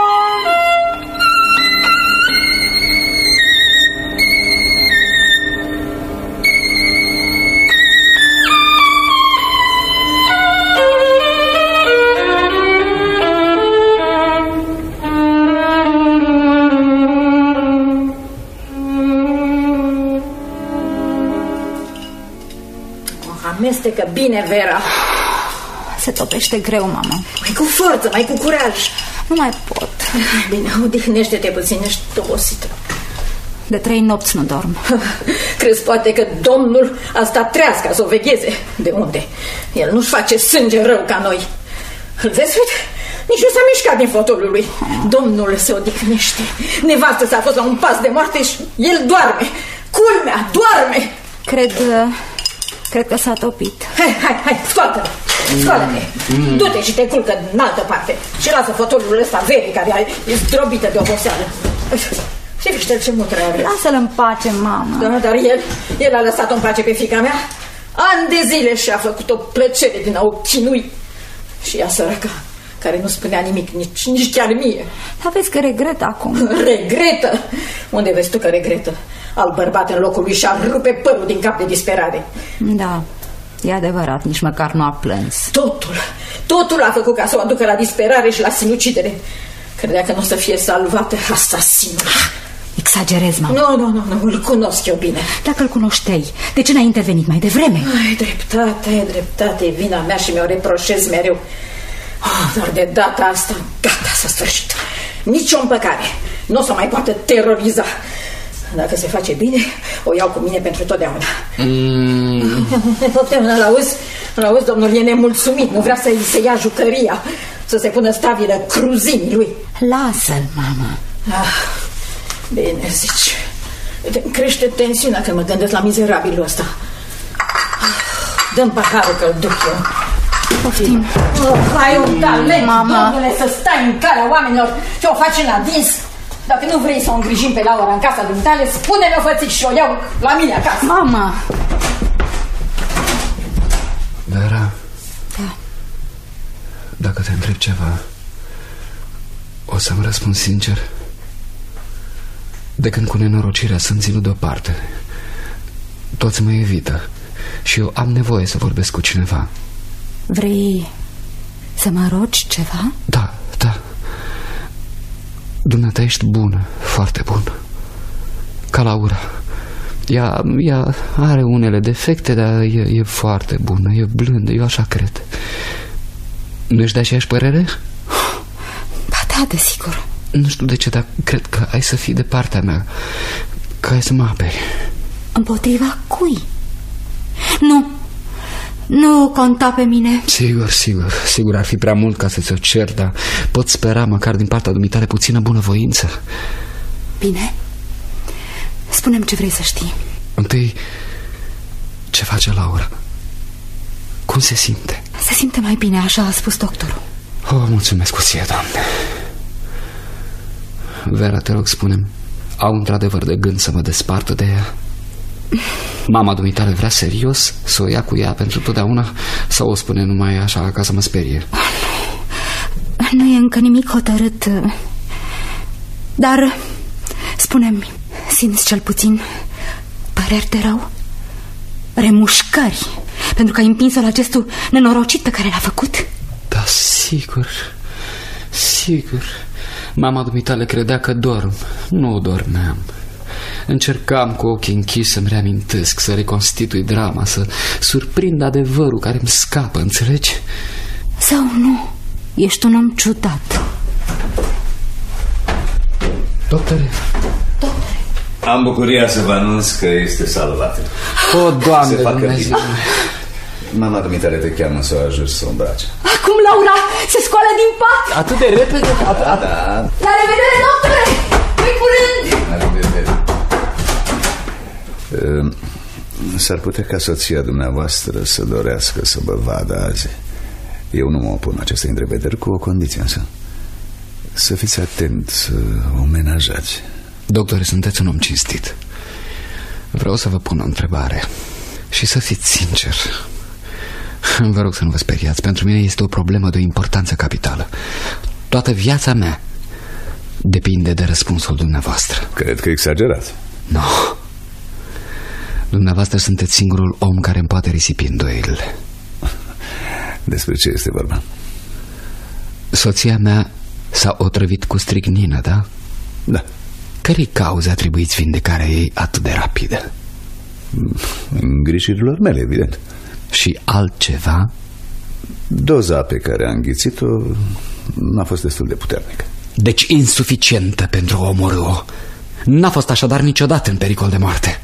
Amestecă bine, Vera. Se topește greu, mama. Mai cu forță, mai cu curaj. Nu mai pot. Bine, odihnește-te puțin, ești obosită. De trei nopți nu dorm. Crezi poate că domnul a stat treaz ca să o vegheze? De unde? El nu-și face sânge rău ca noi. Îl vezi, uite? Nici nu s-a mișcat din fotoliul lui. Domnul se odihnește. Nevastă s-a fost la un pas de moarte și el doarme. Culmea, doarme. Cred... Cred că s-a topit. Hai, hai, hai, scoală-te, scoală-te. Mm. Du-te și te culcă în altă parte. Și lasă fotoliul ăsta Verii, care e zdrobită de oboseală. Și fiște-l ce mutră are. Lasă-l în pace, mama. Da, dar el, el a lăsat-o în pace pe fiica mea. Ani de zile și-a făcut o plăcere din a o chinui. Și ea săraca, care nu spunea nimic, nici, nici chiar mie. Dar vezi că regretă acum. Regretă? Unde vezi tu că regretă? Alt bărbat în locul lui și-a rupe părul din cap de disperare. Da, e adevărat, nici măcar nu a plâns. Totul, totul a făcut ca să o aducă la disperare și la sinucidere. Credea că nu o să fie salvată, asasinul. Exagerezi, mama. Nu, nu, nu, nu, îl cunosc eu bine. Dacă îl cunoșteai, de ce n-ai intervenit mai devreme? Ai dreptate, ai dreptate, e vina mea și mi-o reproșez mereu. Oh, dar de data asta, gata, s-a sfârșit. Nici o împăcare, nu o să mai poată teroriza. Dacă se face bine, o iau cu mine pentru totdeauna. Mm. Poftim, n-l auzi? L-auzi, domnul e nemulțumit, nu vrea să-i se ia jucăria, să se pună stabilă cruzinii lui. Lasă-l, mama. Ah, bine zici. Crește tensiunea când mă gândesc la mizerabilul ăsta. Dă-mi paharul că-l duc eu. Poftim. Oh, ai un talent, mama. domnule, să stai în calea oamenilor și o faci în adins. Dacă nu vrei să o îngrijim pe Laura în casa dumitale, spune-mi-o fățici și o iau la mine acasă. Mama. Vera? Da. Dacă te întreb ceva, o să-mi răspund sincer. De când cu nenorocirea sunt ținut deoparte, toți mă evită și eu am nevoie să vorbesc cu cineva. Vrei să mă rogi ceva? Da, da. Dumneata ești bună, foarte bună. Ca Laura. Ea, ea are unele defecte, dar e, e foarte bună, e blândă, eu așa cred. Nu ești de aceeași părere? Ba da, desigur. Nu știu de ce, dar cred că ai să fii de partea mea, că ai să mă aperi. Împotriva cui? Nu, nu conta pe mine. Sigur, sigur, sigur ar fi prea mult ca să ți-o cer, dar pot spera măcar din partea dumitale puțină bunăvoință. Bine, spune-mi ce vrei să știi. Întâi, ce face Laura? Cum se simte? Se simte mai bine, așa a spus doctorul. Oh, mulțumesc cu ție, Doamne. Vera, te rog, spune-mi, au într-adevăr de gând să mă despartă de ea? Mama dumitale vrea serios să o ia cu ea pentru totdeauna sau o spune numai așa ca să mă sperie? Nu, nu e încă nimic hotărât. Dar spune-mi, simți cel puțin păreri de rău? Remușcări pentru că ai împins-o la gestul nenorocit pe care l-a făcut? Da, sigur, sigur. Mama dumitale credea că dorm. Nu dormeam. Încercam cu ochii închiși să-mi reamintesc, să reconstitui drama, să surprind adevărul care îmi scapă, înțelegi? Sau nu? Ești un om ciudat. Doctore. Doctore. Am bucuria să vă anunț că este salvată. O, Doamne, Dumnezeu. Mama dumitare te cheamă să o ajut să o îmbrace. Acum Laura se scoală din pat. Atât de repede? Da, da. La revedere, doctore! Pe curând! La revedere. S-ar putea ca soția dumneavoastră să dorească să vă vadă azi. Eu nu mă opun acestei întrevederi, cu o condiție însă. Să fiți atent, să o menajați. Doctore, sunteți un om cinstit. Vreau să vă pun o întrebare și să fiți sincer. Vă rog să nu vă speriați. Pentru mine este o problemă de o importanță capitală. Toată viața mea depinde de răspunsul dumneavoastră. Cred că exagerați. Nu. Dumneavoastră sunteți singurul om care îmi poate risipi îndoielile. Despre ce este vorba? Soția mea s-a otrăvit cu stricnină, da? Da. Cărei cauze atribuiți vindecarea ei atât de rapidă? Îngrijirilor mele, evident. Și altceva? Doza pe care a înghițit-o n-a fost destul de puternică. Deci insuficientă pentru a omorâ-o. N-a fost așadar niciodată în pericol de moarte.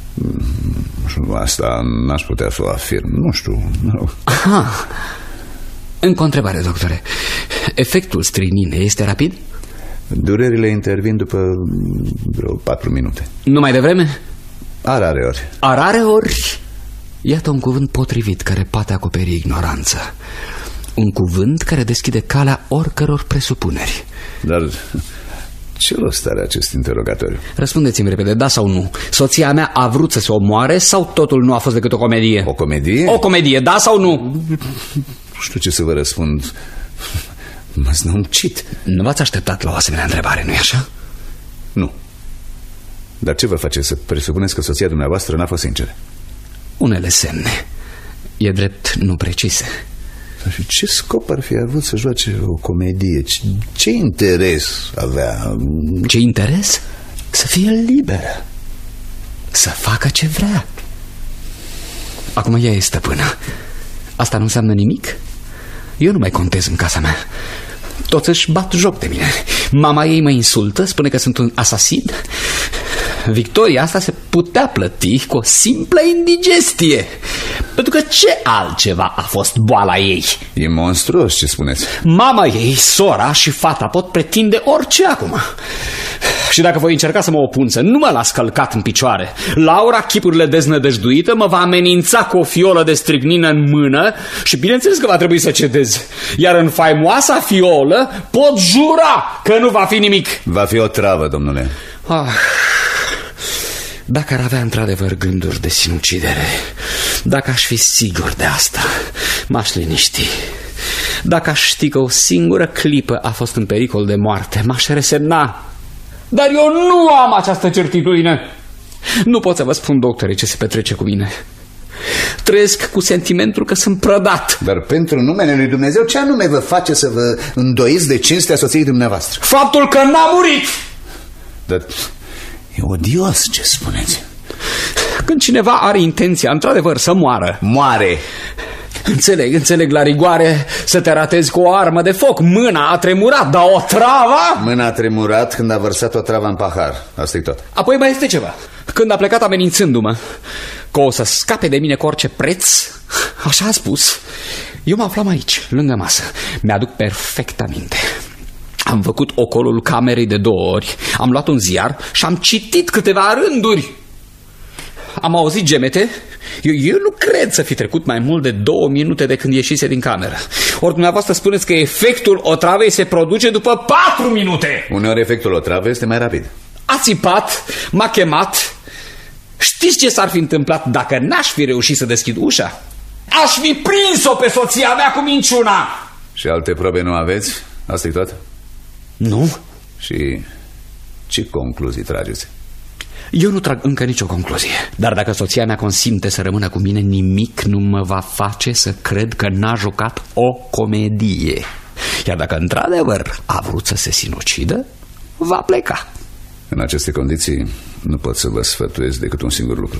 Asta n-aș putea să o afirm. Nu știu. Nu. Aha. Încă o întrebare, doctore. Efectul stricninei este rapid? Durerile intervin după vreo patru minute. Nu mai devreme? A rare ori. A rare ori? Iată un cuvânt potrivit care poate acoperi ignoranță. Un cuvânt care deschide calea oricăror presupuneri. Dar ce rost are acest interogatoriu? Răspundeți-mi repede, da sau nu? Soția mea a vrut să se omoare sau totul nu a fost decât o comedie? O comedie? O comedie, da sau nu? Nu știu ce să vă răspund. M-ați năucit. Nu v-ați așteptat la o asemenea întrebare, nu-i așa? Nu. Dar ce vă face să presupuneți că soția dumneavoastră n-a fost sinceră? Unele semne. E drept, nu precise. Și ce scop ar fi avut să joace o comedie? Ce, ce interes avea? Ce interes? Să fie liberă. Să facă ce vrea. Acum ea e stăpână. Asta nu înseamnă nimic? Eu nu mai contez în casa mea. Toți își bat joc de mine. Mama ei mă insultă, spune că sunt un asasin. Victoria asta se putea plăti cu o simplă indigestie. Pentru că ce altceva a fost boala ei? E monstruos ce spuneți. Mama ei, sora și fata pot pretinde orice acum. Și dacă voi încerca să mă opun, să nu mă las călcat în picioare, Laura, chipurile deznădăjduită, mă va amenința cu o fiolă de stricnină în mână și bineînțeles că va trebui să cedez. Iar în faimoasa fiolă pot jura că nu va fi nimic. Va fi o travă, domnule. Ah, dacă ar avea într-adevăr gânduri de sinucidere, dacă aș fi sigur de asta, m-aș liniști. Dacă aș ști că o singură clipă a fost în pericol de moarte, m-aș resemna. Dar eu nu am această certitudine. Nu pot să vă spun, doctore, ce se petrece cu mine. Trăiesc cu sentimentul că sunt prădat. Dar pentru numele lui Dumnezeu, ce anume vă face să vă îndoiți de cinstea soției dumneavoastră? Faptul că n-a murit. Dar e odios ce spuneți. Când cineva are intenția, într-adevăr, să moară, moare. Înțeleg, înțeleg la rigoare să te ratezi cu o armă de foc. Mâna a tremurat, dar o travă? Mâna a tremurat când a vărsat o travă în pahar. Asta e tot. Apoi mai este ceva. Când a plecat amenințându-mă că o să scape de mine cu orice preț, așa a spus, eu mă aflam aici, lângă masă. Mi-aduc perfect aminte. Am făcut ocolul camerei de două ori, am luat un ziar și am citit câteva rânduri. Am auzit gemete. Eu, eu nu cred să fi trecut mai mult de două minute de când ieșise din cameră. Ori dumneavoastră spuneți că efectul otravei se produce după patru minute. Uneori efectul otravei este mai rapid. A țipat, m-a chemat. Știți ce s-ar fi întâmplat dacă n-aș fi reușit să deschid ușa? Aș fi prins-o pe soția mea cu minciuna. Și alte probe nu aveți? Asta e tot? Nu. Și ce concluzii trageți? Eu nu trag încă nicio concluzie. Dar dacă soția mea consimte să rămână cu mine, nimic nu mă va face să cred că n-a jucat o comedie. Iar dacă într-adevăr a vrut să se sinucidă, va pleca. În aceste condiții nu pot să vă sfătuiesc decât un singur lucru.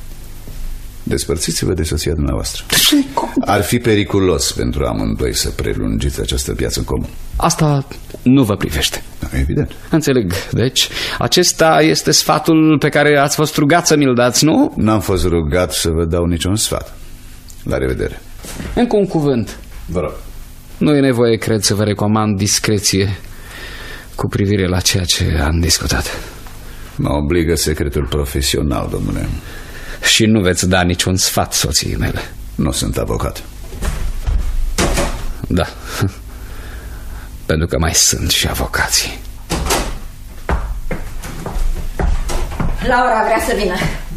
Despărțiți-vă de soția dumneavoastră. Ar fi periculos pentru amândoi să prelungiți această viață în comun. Asta nu vă privește. Evident. Înțeleg. Deci, acesta este sfatul pe care ați fost rugat să mi-l dați, nu? N-am fost rugat să vă dau niciun sfat. La revedere. Încă un cuvânt. Vă rog. Nu e nevoie, cred, să vă recomand discreție cu privire la ceea ce am discutat. Mă obligă secretul profesional, domnule. Și nu veți da niciun sfat soției mele. Nu sunt avocat. Da. Pentru că mai sunt și avocații. Laura vrea să vină.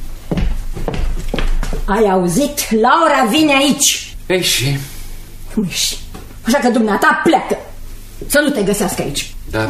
Ai auzit? Laura vine aici. Ei și? Cum ești? Așa că dumneata pleacă. Să nu te găsească aici. Da.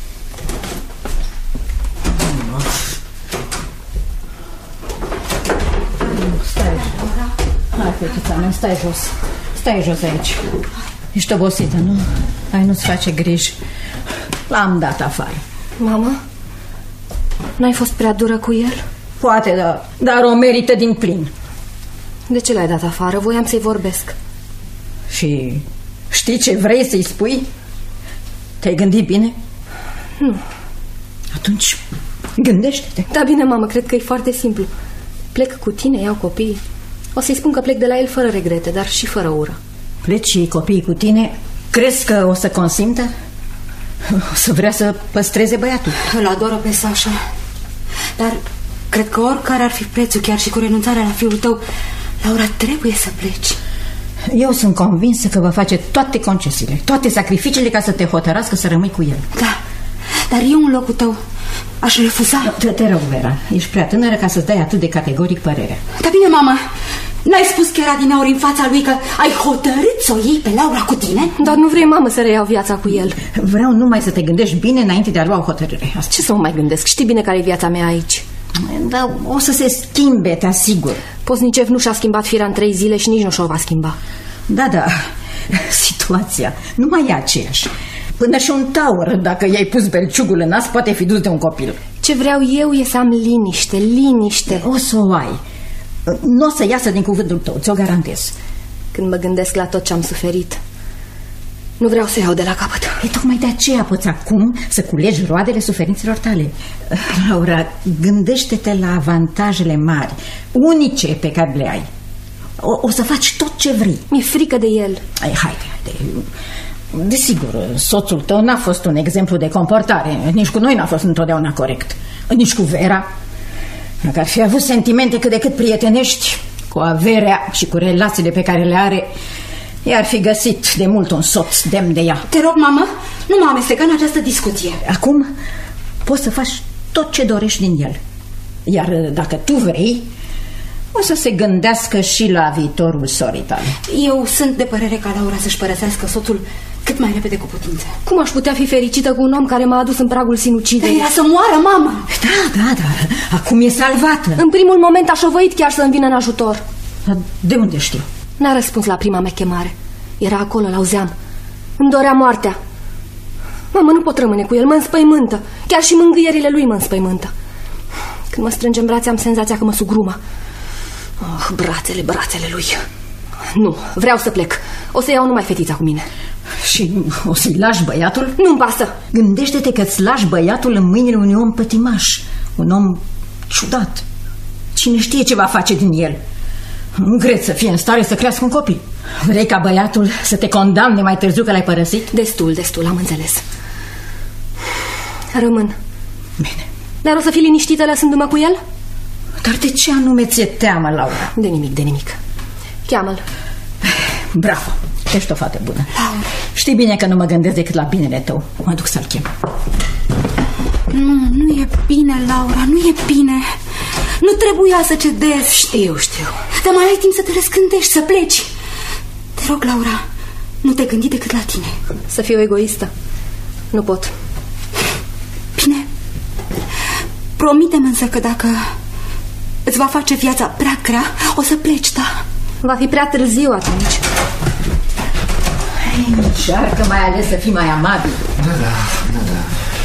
Hai, fetița mea, stai jos. Stai jos aici. Ești obosită, nu? Hai, nu-ți face griji. L-am dat afară. Mama? N-ai fost prea dură cu el? Poate, da, dar o merită din plin. De ce l-ai dat afară? Voiam să-i vorbesc. Și știi ce vrei să-i spui? Te-ai gândit bine? Nu. Atunci gândește-te. Da, bine, mamă, cred că e foarte simplu. Plec cu tine, iau copiii. O să-i spun că plec de la el fără regrete, dar și fără ură. Pleci și copiii cu tine? Crezi că o să consimtă? O să vrea să păstreze băiatul? Îl adoră pe Sasha. Dar cred că oricare ar fi prețul, chiar și cu renunțarea la fiul tău, Laura, trebuie să pleci. Eu sunt convinsă că va face toate concesiile, toate sacrificiile ca să te hotărască să rămâi cu el. Da, dar eu în locul tău aș refuza. Te, te rog, Vera, ești prea tânără ca să-ți dai atât de categoric părerea. Dar bine, mama, n-ai spus chiar adineauri în fața lui că ai hotărât să o iei pe Laura cu tine? Dar nu vrei, mamă, să reiau viața cu el. Vreau numai să te gândești bine înainte de a lua o hotărâre. Asta. Ce să mă mai gândesc? Știi bine care e viața mea aici. Dar o să se schimbe, te asigur. Poznicev nu și-a schimbat firea în trei zile și nici nu și-o va schimba. Da, da, situația nu mai e aceeași. Până și un taur, dacă i-ai pus belciugul în nas, poate fi dus de un copil. Ce vreau eu e să am liniște, liniște. O să o ai. Nu o să iasă din cuvântul tău, ți-o garantez. Când mă gândesc la tot ce am suferit, nu vreau să iau de la capăt. E tocmai de aceea poți acum să culegi roadele suferințelor tale. Laura, gândește-te la avantajele mari, unice pe care le ai. O, o să faci tot ce vrei. Mi-e frică de el. Ai, haide, haide. Desigur, soțul tău n-a fost un exemplu de comportare. Nici cu noi n-a fost întotdeauna corect. Nici cu Vera. Dacă ar fi avut sentimente cât de cât prietenești, cu averea și cu relațiile pe care le are, i-ar fi găsit de mult un soț demn de ea. Te rog, mamă, nu mă amesteca în această discuție. Acum poți să faci tot ce dorești din el. Iar dacă tu vrei, o să se gândească și la viitorul sorii tale. Eu sunt de părere ca Laura să-și părăsească soțul cât mai repede cu putință. Cum aș putea fi fericită cu un om care m-a adus în pragul sinuciderii? Era să moară, mama. Da, da, da, acum e salvată. În primul moment a șovăit chiar să-mi vină în ajutor. De unde știu? N-a răspuns la prima mea chemare. Era acolo, l-auzeam. Îmi dorea moartea. Mamă, nu pot rămâne cu el, mă înspăimântă. Chiar și mângâierile lui mă înspăimântă. Când mă strânge în brațe, am senzația că mă sugrumă. Oh, brațele, brațele lui. Nu, vreau să plec. O să iau numai fetița cu mine. Și o să-i lași băiatul? Nu-mi pasă. Gândește-te că îți lași băiatul în mâinile unui om pătimaș. Un om ciudat. Cine știe ce va face din el? Nu cred să fie în stare să crească un copil. Vrei ca băiatul să te condamne mai târziu că l-ai părăsit? Destul, destul, am înțeles. Rămân. Bine. Dar o să fii liniștită lăsându-mă cu el? Dar de ce anume ți-e teamă, Laura? De nimic, de nimic. Cheamă-l. Bravo, ești o fată bună. Laura. Știi bine că nu mă gândesc decât la binele tău. Mă duc să-l chem. Nu, nu e bine, Laura, nu e bine. Nu trebuia să cedezi. Știu, știu. Dar mai ai timp să te răscântești, să pleci. Te rog, Laura, nu te gândi decât la tine. Să fiu egoistă? Nu pot. Bine. Promite-mi însă că dacă îți va face viața prea grea, o să pleci, da? Va fi prea târziu atunci. Încearcă mai ales să fii mai amabil. Da, da, da, da.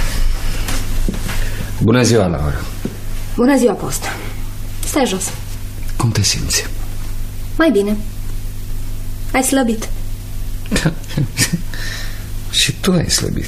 Bună ziua, Laura. Bună ziua, Post. Stai jos. Cum te simți? Mai bine. Ai slăbit. Și tu ai slăbit.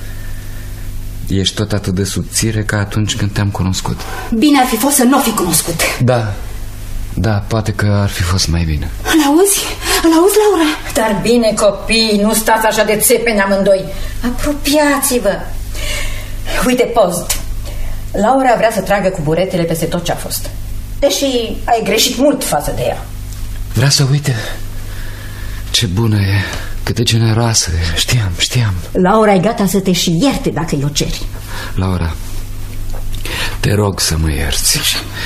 Ești tot atât de subțire ca atunci când te-am cunoscut. Bine ar fi fost să nu fi cunoscut. Da, da, poate că ar fi fost mai bine. Îl auzi? Îl auzi, Laura? Dar bine, copii, nu stați așa de țepeni amândoi. Apropiați-vă. Uite, Post, Laura vrea să tragă cu buretele peste tot ce a fost, deși ai greșit mult față de ea. Vrea să uite. Ce bună e, cât de generoasă e. Știam, știam. Laura e gata să te și ierte dacă i-o ceri. Laura, te rog să mă ierți.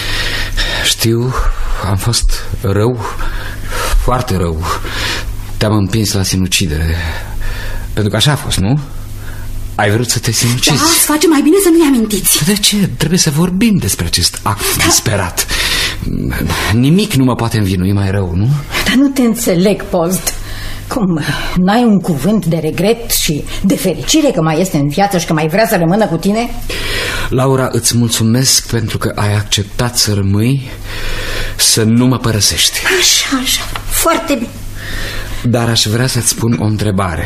Știu, am fost rău, foarte rău. Te-am împins la sinucidere. Pentru că așa a fost, nu? Ai vrut să te sinucizi. Da, îți face mai bine să nu-i amintiți. De ce? Trebuie să vorbim despre acest act da. disperat. Nimic nu mă poate învinui mai rău, nu? Dar nu te înțeleg, Post. Cum? N-ai un cuvânt de regret și de fericire că mai este în viață și că mai vrea să rămână cu tine? Laura, îți mulțumesc pentru că ai acceptat să rămâi, să nu mă părăsești. Așa, așa, foarte bine. Dar aș vrea să-ți spun o întrebare.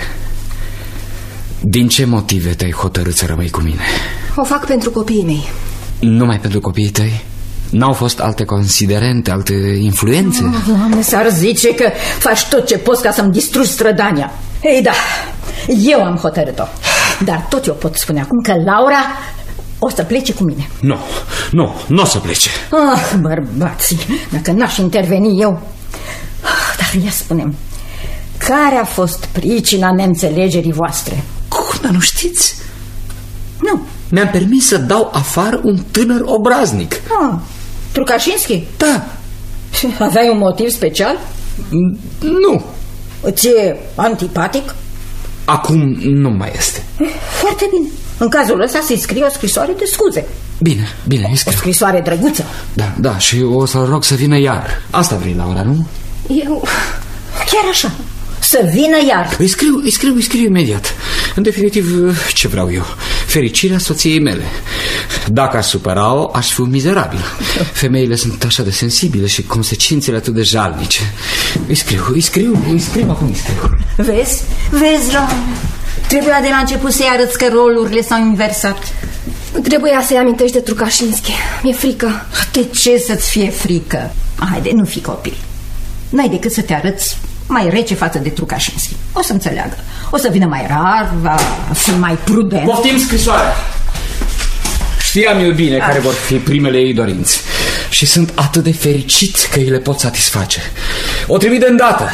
Din ce motive te-ai hotărât să rămâi cu mine? O fac pentru copiii mei. Numai pentru copiii tăi? N-au fost alte considerente, alte influențe? Oh, Doamne, s-ar zice că faci tot ce poți ca să-mi distrugi strădania. Ei da, eu am hotărât-o. Dar tot eu pot spune acum că Laura o să plece cu mine. Nu, nu, nu o să plece. Ah, bărbații, dacă n-aș interveni eu. Dar ia spune-mi, care a fost pricina neînțelegerii voastre? Cum, dar nu știți? Nu. Mi-am permis să dau afară un tânăr obraznic. Ah, Trukașinski? Da. Aveai un motiv special? Nu. Îți e antipatic? Acum nu mai este. Foarte bine. În cazul ăsta să-i scrie o scrisoare de scuze. Bine, bine, îi scriu. O scrisoare drăguță. Da, da, și o să-l rog să vină iar. Asta vrei, Laura, nu? Eu... Chiar așa. Să vină iar. Îi scriu, îi scriu, îi scriu imediat. În definitiv, ce vreau eu? Fericirea soției mele. Dacă aș supăra-o, aș fi un mizerabil. Femeile sunt așa de sensibile și consecințele atât de jalnice. Îi scriu, îi scriu, îi scriu, acum îi scriu. Vezi? Vezi, Laura? Trebuia de la început să-i arăți că rolurile s-au inversat. Trebuia să-i amintești de Trukașinski. Mi-e frică. De ce să-ți fie frică? Haide, nu fi copil. N-ai decât să te arăți mai rece față de Trucașinski. O să înțeleagă. O să vină mai rar, va fi mai prudent. Poftim scrisoarea. Știam eu bine care vor fi primele ei dorințe și sunt atât de fericit că îi le pot satisface. O trimit de îndată.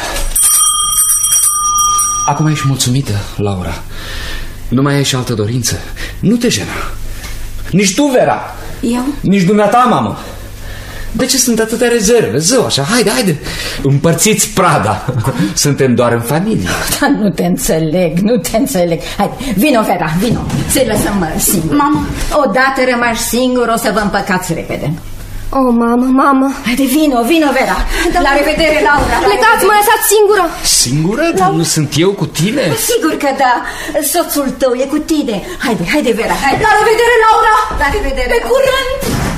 Acum ești mulțumită, Laura? Nu mai ai și altă dorință? Nu te jena. Nici tu, Vera. Eu? Nici dumneata, mamă. De ce sunt atâtea rezerve? Zău, așa, haide, haide, împărțiți prada. Suntem doar în familie. Dar nu te înțeleg, nu te înțeleg. Haide, vino, Vera, vino. Să-i lăsăm singur. Mamă. Odată rămași singur, o să vă împăcați repede. Oh, mamă, mamă. Haide, vino, vino, Vera. Da. La revedere, Laura. Plecați, mă lăsați singură. Singură? Dar nu sunt eu cu tine? Sigur că da. Soțul tău e cu tine. Haide, haide, Vera, haide. La revedere, Laura. La revedere. Pe curând.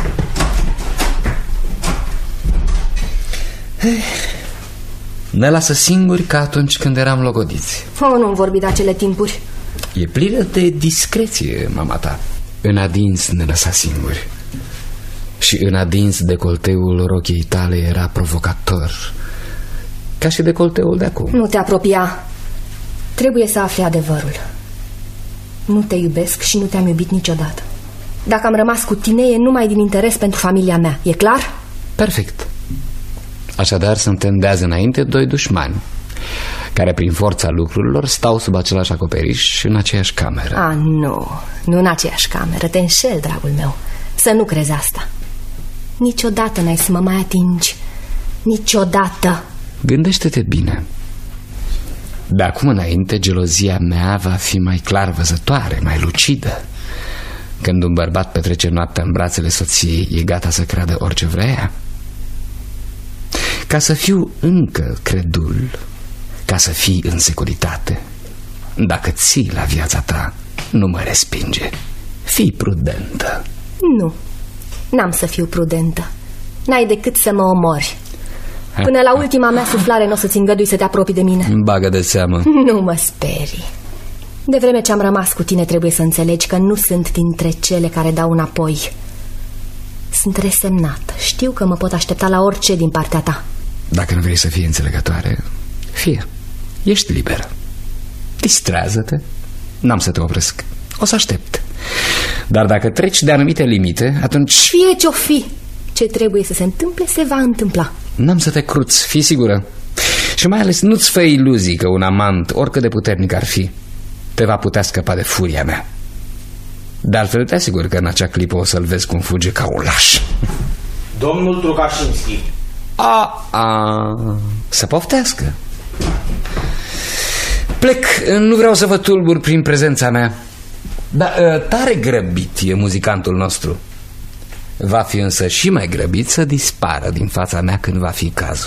Ne lasă singuri ca atunci când eram logodiți. Oh, nu-mi vorbi de acele timpuri. E plină de discreție, mama ta. În adins ne lăsa singuri. Și în adins decolteul rochiei tale era provocator, ca și decolteul de acum. Nu te apropia. Trebuie să afli adevărul. Nu te iubesc și nu te-am iubit niciodată. Dacă am rămas cu tine e numai din interes pentru familia mea. E clar? Perfect. Așadar suntem de azi înainte doi dușmani care prin forța lucrurilor stau sub același acoperiș în aceeași cameră. Ah, nu, nu în aceeași cameră. Te înșel, dragul meu. Să nu crezi asta. Niciodată n-ai să mă mai atingi. Niciodată. Gândește-te bine. De acum înainte gelozia mea va fi mai clar văzătoare, mai lucidă. Când un bărbat petrece noaptea în brațele soției, e gata să creadă orice vrea. Ca să fiu încă credul, ca să fii în securitate, dacă ții la viața ta, nu mă respinge. Fii prudentă. Nu, n-am să fiu prudentă. N-ai decât să mă omori. Până la ultima mea suflare n o să-ți îngădui să te apropii de mine. Bagă de seamă. Nu mă sperii. De vreme ce am rămas cu tine trebuie să înțelegi că nu sunt dintre cele care dau înapoi. Sunt resemnată. Știu că mă pot aștepta la orice din partea ta. Dacă nu vrei să fii înțelegătoare, fie. Ești liberă. Distrează-te. N-am să te opresc. O să aștept. Dar dacă treci de anumite limite, atunci... Fie ce-o fi, ce trebuie să se întâmple, se va întâmpla. N-am să te cruți, fii sigură. Și mai ales nu-ți fă iluzii că un amant, oricât de puternic ar fi, te va putea scăpa de furia mea. De altfel te asigur că în acea clipă o să-l vezi cum fuge ca un laș. Domnul Trucașinski. A, a, să poftească. Plec, nu vreau să vă tulbur prin prezența mea. Dar tare grăbit e muzicantul nostru. Va fi însă și mai grăbit să dispară din fața mea când va fi cazul.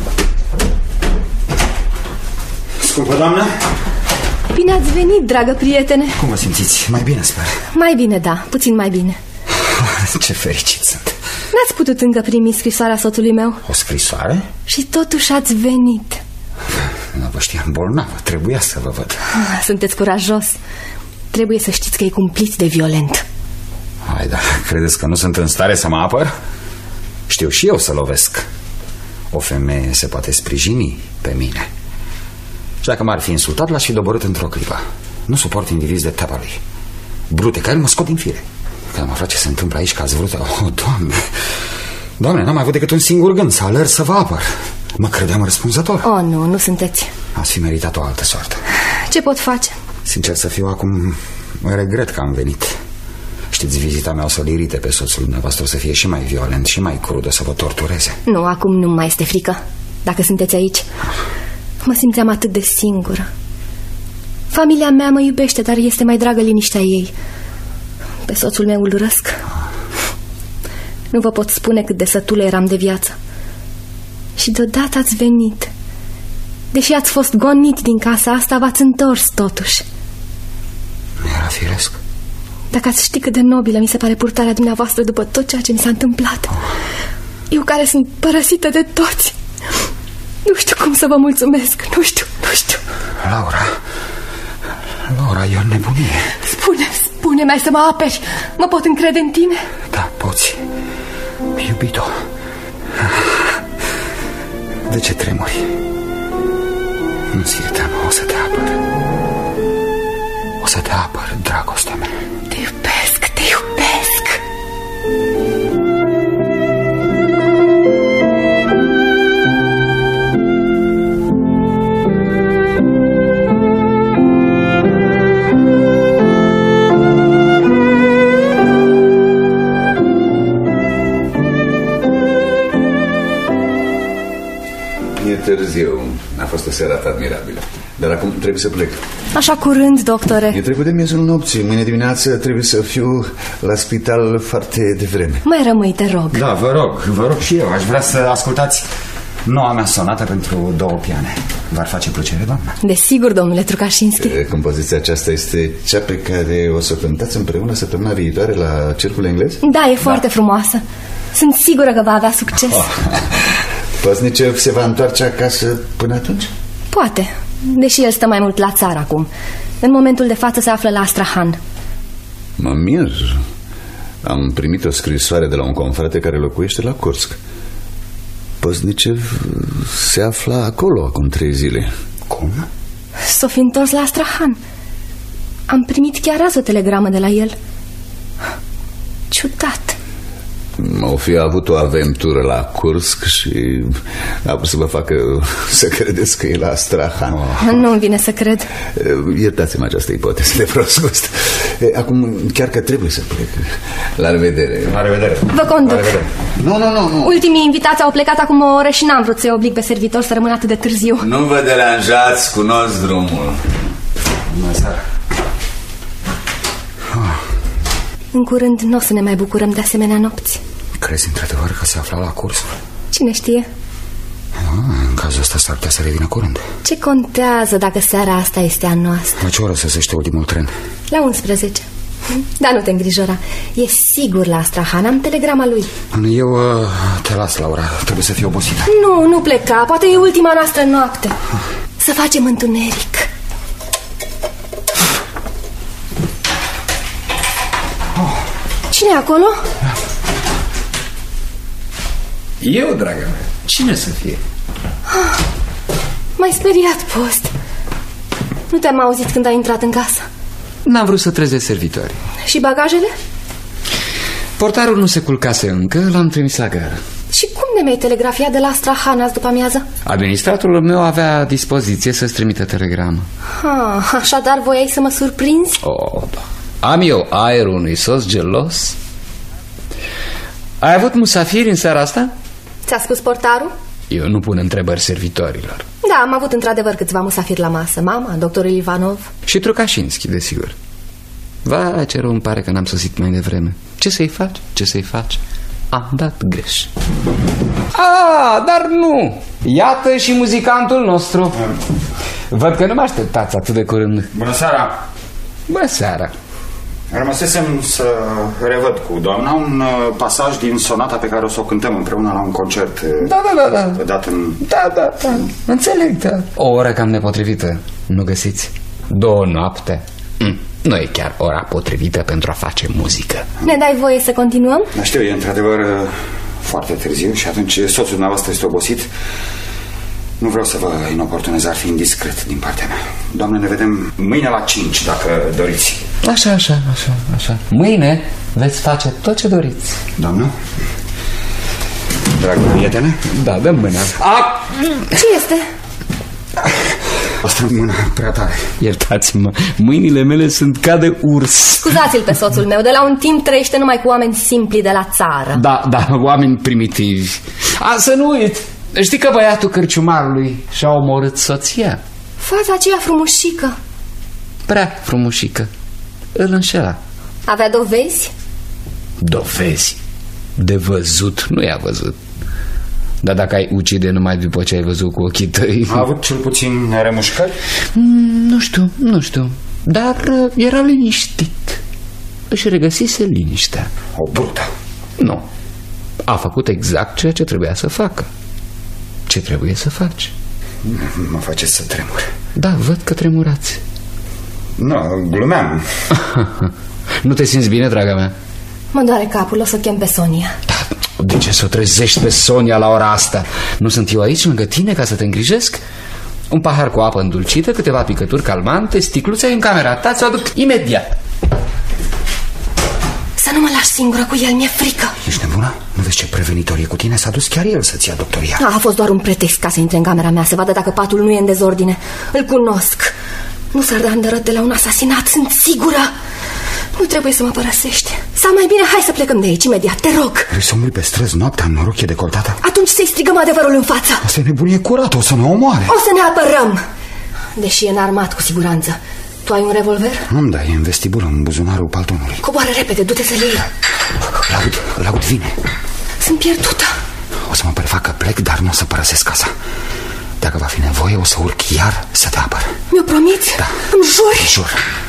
Scumpă doamnă. Bine ați venit, dragă prietene. Cum vă simțiți? Mai bine, sper. Mai bine, da, puțin mai bine. Ce fericit sunt. N-ați putut încă primi scrisoarea soțului meu? O scrisoare? Și totuși ați venit. Nu vă știam bolnavă, trebuia să vă văd. Sunteți curajos. Trebuie să știți că e cumplit de violent. Hai, dar credeți că nu sunt în stare să mă apăr? Știu și eu să lovesc. O femeie se poate sprijini pe mine. Și dacă m-ar fi insultat, l-aș fi doborât într-o clipă. Nu suport indivizi de teapa lui. Brute, care mă scot din fire. Când am aflat ce se întâmplă aici, că ați vrut... Oh, Doamne! Doamne, n-am mai avut decât un singur gând, să alerg să vă apăr. Mă credeam răspunzător. Oh, nu, nu sunteți. Ați fi meritat o altă soartă. Ce pot face? Sincer să fiu, acum regret că am venit. Știți, vizita mea o să-l irite pe soțul dumneavoastră, să fie și mai violent și mai crudă, să vă tortureze. Nu, acum nu mai este frică. Dacă sunteți aici, mă simțeam atât de singură. Familia mea mă iubește, dar este mai dragă liniștea ei. Pe soțul meu îl urăsc. Nu vă pot spune cât de sătulă eram de viață. Și deodată ați venit. Deși ați fost gonit din casa asta, v-ați întors totuși. Nu era firesc. Dacă ați ști cât de nobilă mi se pare purtarea dumneavoastră după tot ceea ce mi s-a întâmplat. Oh. Eu care sunt părăsită de toți. Nu știu cum să vă mulțumesc. Nu știu, nu știu. Laura, Laura, e o nebunie. Spune, spune, mai să mă aperi. Mă pot încrede în tine? Da, poți, iubito. De ce tremuri? Nu-ți fie teamă, o să te apăr. O să te apăr, dragostea mea. Te iubesc, te iubesc. E târziu. A fost o seară admirabilă. Dar acum trebuie să plec. Așa curând, doctore? E trecut de miezul nopții. Mâine dimineață trebuie să fiu la spital foarte devreme. Mai rămâi, te rog. Da, vă rog, vă rog și eu. Aș vrea să ascultați noua mea sonată pentru două piane. V-ar face plăcere, doamna? Desigur, domnule Trukașinski. Compoziția aceasta este cea pe care o să o cântați împreună săptămâna viitoare la Cercul Englez? Da, e foarte da. frumoasă. Sunt sigură că va avea succes. Oh. Păznicev se va întoarce acasă până atunci? Poate, deși el stă mai mult la țară acum. În momentul de față se află la Astrahan. Mă mir. Am primit o scrisoare de la un confrate care locuiește la Kursk. Păznicev se afla acolo acum trei zile. Cum? S-o fi întors la Astrahan. Am primit chiar azi o telegramă de la el. Ciudat. O fi avut o aventură la Kursk și a vrut să vă facă să credeți că e la Astrahan. Oh. Nu-mi vine să cred. Iertați-mă această ipoteză de prost gust. Acum chiar că trebuie să plec. La revedere. La revedere. Vă conduc. Nu, nu, nu, nu. Ultimii invitați au plecat acum o oră și n-am vrut să-i oblig pe servitor să rămână atât de târziu. Nu vă deranjați, cunosc drumul. Bună seara. În curând nu o să ne mai bucurăm de asemenea nopți. Crezi într-adevăr că se afla la Kursk? Cine știe? Ah, în cazul ăsta s-ar putea să revină curând. Ce contează dacă seara asta este a noastră? La ce oră sosește ultimul tren? La unsprezece. Dar nu te îngrijora. E sigur la Astrahan, am telegrama lui. Eu uh, te las, Laura. Trebuie să fii obosită. Nu, nu pleca. Poate e ultima noastră noapte. Să facem întuneric. Cine e acolo? Eu, dragă mea. Cine să fie? Ah, m-ai speriat, Post. Nu te-am auzit când ai intrat în casă. N-am vrut să trezesc servitorii. Și bagajele? Portarul nu se culcase încă, l-am trimis la gară. Și cum ne mi-ai telegrafiat de la Astrahan azi după amiază? Administratorul meu avea dispoziție să-ți trimită telegramă. Ah, așadar voiai să mă surprinzi? Oh, da. Am eu aerul unui sos gelos? Ai avut musafiri în seara asta? Ți-a spus portarul? Eu nu pun întrebări servitorilor. Da, am avut într-adevăr câțiva musafiri la masă. Mama, doctorul Ivanov. Și Trukașinski, desigur. Vai, ce rău îmi pare că n-am sosit mai devreme. Ce să-i faci? Ce să-i faci? Am dat greș. Ah, dar nu! Iată și muzicantul nostru. Văd că nu mă așteptați atât de curând. Bună seara! Bună seara! Rămăsesem să revăd cu doamna un uh, pasaj din sonata pe care o să o cântăm împreună la un concert. Da, da, da, da. Dat în... Da, da, da. Înțeleg, da. O oră cam nepotrivită, nu găsiți? Două noapte. Mm. Nu e chiar ora potrivită pentru a face muzică. Ne dai voie să continuăm? Da, știu, e într-adevăr uh, foarte târziu și atunci soțul dumneavoastră este obosit. Nu vreau să vă inoportunez, ar fi indiscret din partea mea. Doamne, ne vedem mâine la cinci, dacă doriți. Așa, așa, așa, așa. Mâine veți face tot ce doriți. Doamnă? Dragă prietene? Da, dăm mâna. A! Ce este? Asta mâna prea tare. Iertați-mă, mâinile mele sunt ca de urs. Scuzați-l pe soțul meu, de la un timp trăiește numai cu oameni simpli de la țară. Da, da, oameni primitivi. A, să nu uit. Știi că băiatul cărciumarului și-a omorât soția? Fața aceea frumușică. Prea frumușică. Îl înșela. Avea dovezi? Dovezi? De văzut nu i-a văzut. Dar dacă ai ucide numai după ce ai văzut cu ochii tăi... A avut cel puțin remușcări? Mm, nu știu, nu știu. Dar uh, era liniștit. Își regăsise liniștea. O brută. Nu. A făcut exact ceea ce trebuia să facă. Ce trebuie să faci? Mă faceți să tremur. Da, văd că tremurați. Nu, glumeam. Nu te simți bine, draga mea? Mă doare capul, o să chem pe Sonia. Da, De ce să o trezești pe Sonia la ora asta? Nu sunt eu aici lângă tine ca să te îngrijesc? Un pahar cu apă îndulcită, câteva picături calmante, sticluța în camera ta, ți-o aduc imediat. Să nu mă lași singură cu el, mi-e frică. Ești nebună? Nu vezi ce prevenitor e cu tine? S-a dus chiar el să-ți ia doctoria. A, a fost doar un pretext ca să intre în camera mea, să vadă dacă patul nu e în dezordine. Îl cunosc. Nu s-ar da îndărăt de la un asasinat, sunt sigură. Nu trebuie să mă părăsești. Sau mai bine, hai să plecăm de aici imediat, te rog. Vrei să umbli pe străzi noaptea în rochie decoltată? Atunci să-i strigăm adevărul în față. Asta e nebunie curată, o să ne omoare. O să ne apărăm. Deși e înarmat cu siguranță. Tu ai un revolver? Nu-mi dai, e în vestibulă, în buzunarul paltonului. Coboară repede, du-te să-l iei. Îl aud, îl aud, vine. Sunt pierdută. O să mă prefac că plec, dar nu o să părăsesc casa. Dacă va fi nevoie, o să urc iar să te apăr. Mi-o promiți? Da. Îmi juri? Jur.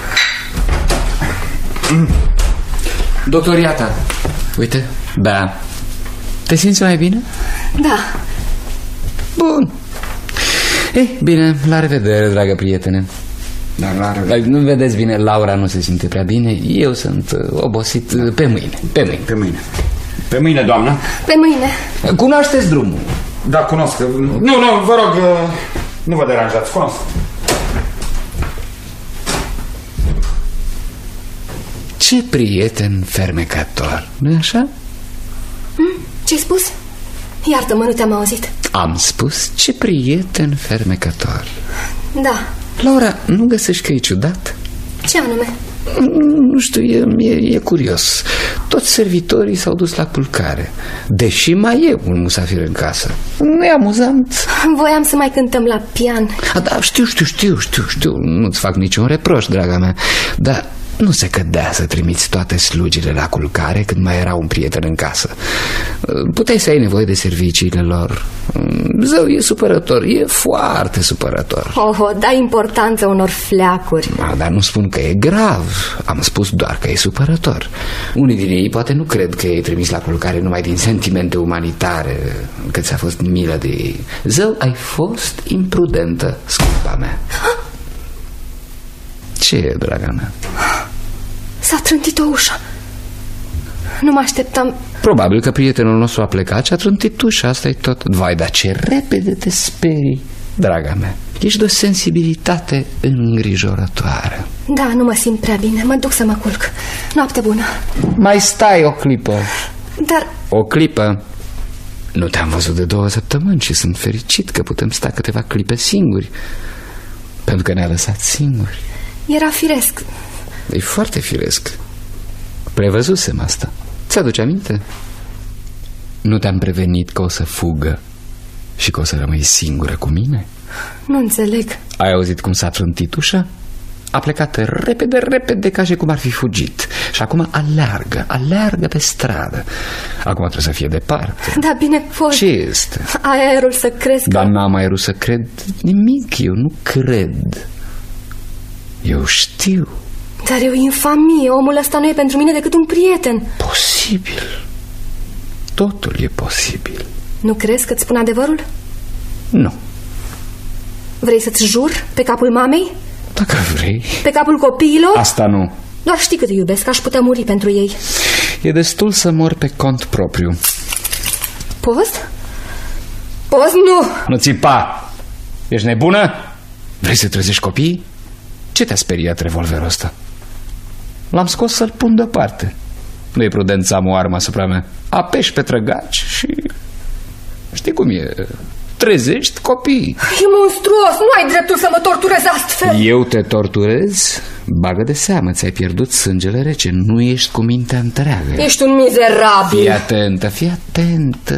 Mm. Doctoria ta. Uite, da. Te simți mai bine? Da. Bun. Ei, bine, la revedere, dragă prietene. Dar la revedere. Nu vedeți bine, Laura nu se simte prea bine. Eu sunt obosit. Pe mâine. Pe mâine. Pe mâine. Pe mâine, doamnă. Pe mâine. Cunoașteți drumul? Da, cunosc. Nu, nu, vă rog, nu vă deranjați, cunosc. Ce prieten fermecător, nu-i așa? Ce-ai spus? Iartă-mă, nu te-am auzit. Am spus, ce prieten fermecător. Da. Laura, nu găsești că e ciudat? Ce anume? Nu știu, e, e, e curios. Toți servitorii s-au dus la culcare, deși mai e un musafir în casă. Nu e amuzant? Voiam să mai cântăm la pian. A, da, știu, știu, știu, știu, știu. Nu-ți fac niciun reproș, draga mea. Dar nu se cădea să trimiți toate slugile la culcare când mai era un prieten în casă. Puteai să ai nevoie de serviciile lor. Zău, e supărător, e foarte supărător. Oh, oh, dai importanță unor fleacuri. A, dar nu spun că e grav. Am spus doar că e supărător. Unii din ei poate nu cred că e trimis la culcare numai din sentimente umanitare, că ți-a fost milă de ei. Zău, ai fost imprudentă, scumpa mea. Ce e, draga mea? S-a trântit o ușă. Nu mă așteptam. Probabil că prietenul nostru a plecat și a trântit ușa, asta e tot. Vai, dar ce repede te sperii, draga mea. Ești de o sensibilitate îngrijorătoare. Da, nu mă simt prea bine, mă duc să mă culc. Noapte bună. Mai stai o clipă. Dar... O clipă? Nu te-am văzut de două săptămâni și sunt fericit că putem sta câteva clipe singuri, pentru că ne-a lăsat singuri. Era firesc. E foarte firesc. Prevăzusem asta. Ți-aduce aminte? Nu te-am prevenit că o să fugă și că o să rămâi singură cu mine? Nu înțeleg. Ai auzit cum s-a trântit ușa? A plecat repede, repede, ca și cum ar fi fugit. Și acum aleargă, aleargă pe stradă. Acum trebuie să fie departe. Da, bine fost. Ce este? Aerul să crească. Dar n-am aerul să cred nimic. Eu nu cred. Eu știu. Dar e o infamie. Omul ăsta nu e pentru mine decât un prieten. Posibil. Totul e posibil. Nu crezi că-ți spun adevărul? Nu. Vrei să-ți jur pe capul mamei? Dacă vrei. Pe capul copiilor? Asta nu. Doar știi cât îi iubesc, aș putea muri pentru ei. E destul să mor pe cont propriu. Poți? Poți? Nu! Nu țipa! Ești nebună? Vrei să trezești copiii? Ce te-a speriat revolverul ăsta? L-am scos să-l pun deoparte. Nu e prudent să am o armă asupra mea. Apeși pe trăgaci și... Știi cum e... Trezești copiii. E monstruos, nu ai dreptul să mă torturezi astfel. Eu te torturez? Bagă de seamă, ți-ai pierdut sângele rece. Nu ești cu mintea întreagă. Ești un mizerabil. Fii atentă, fii atentă.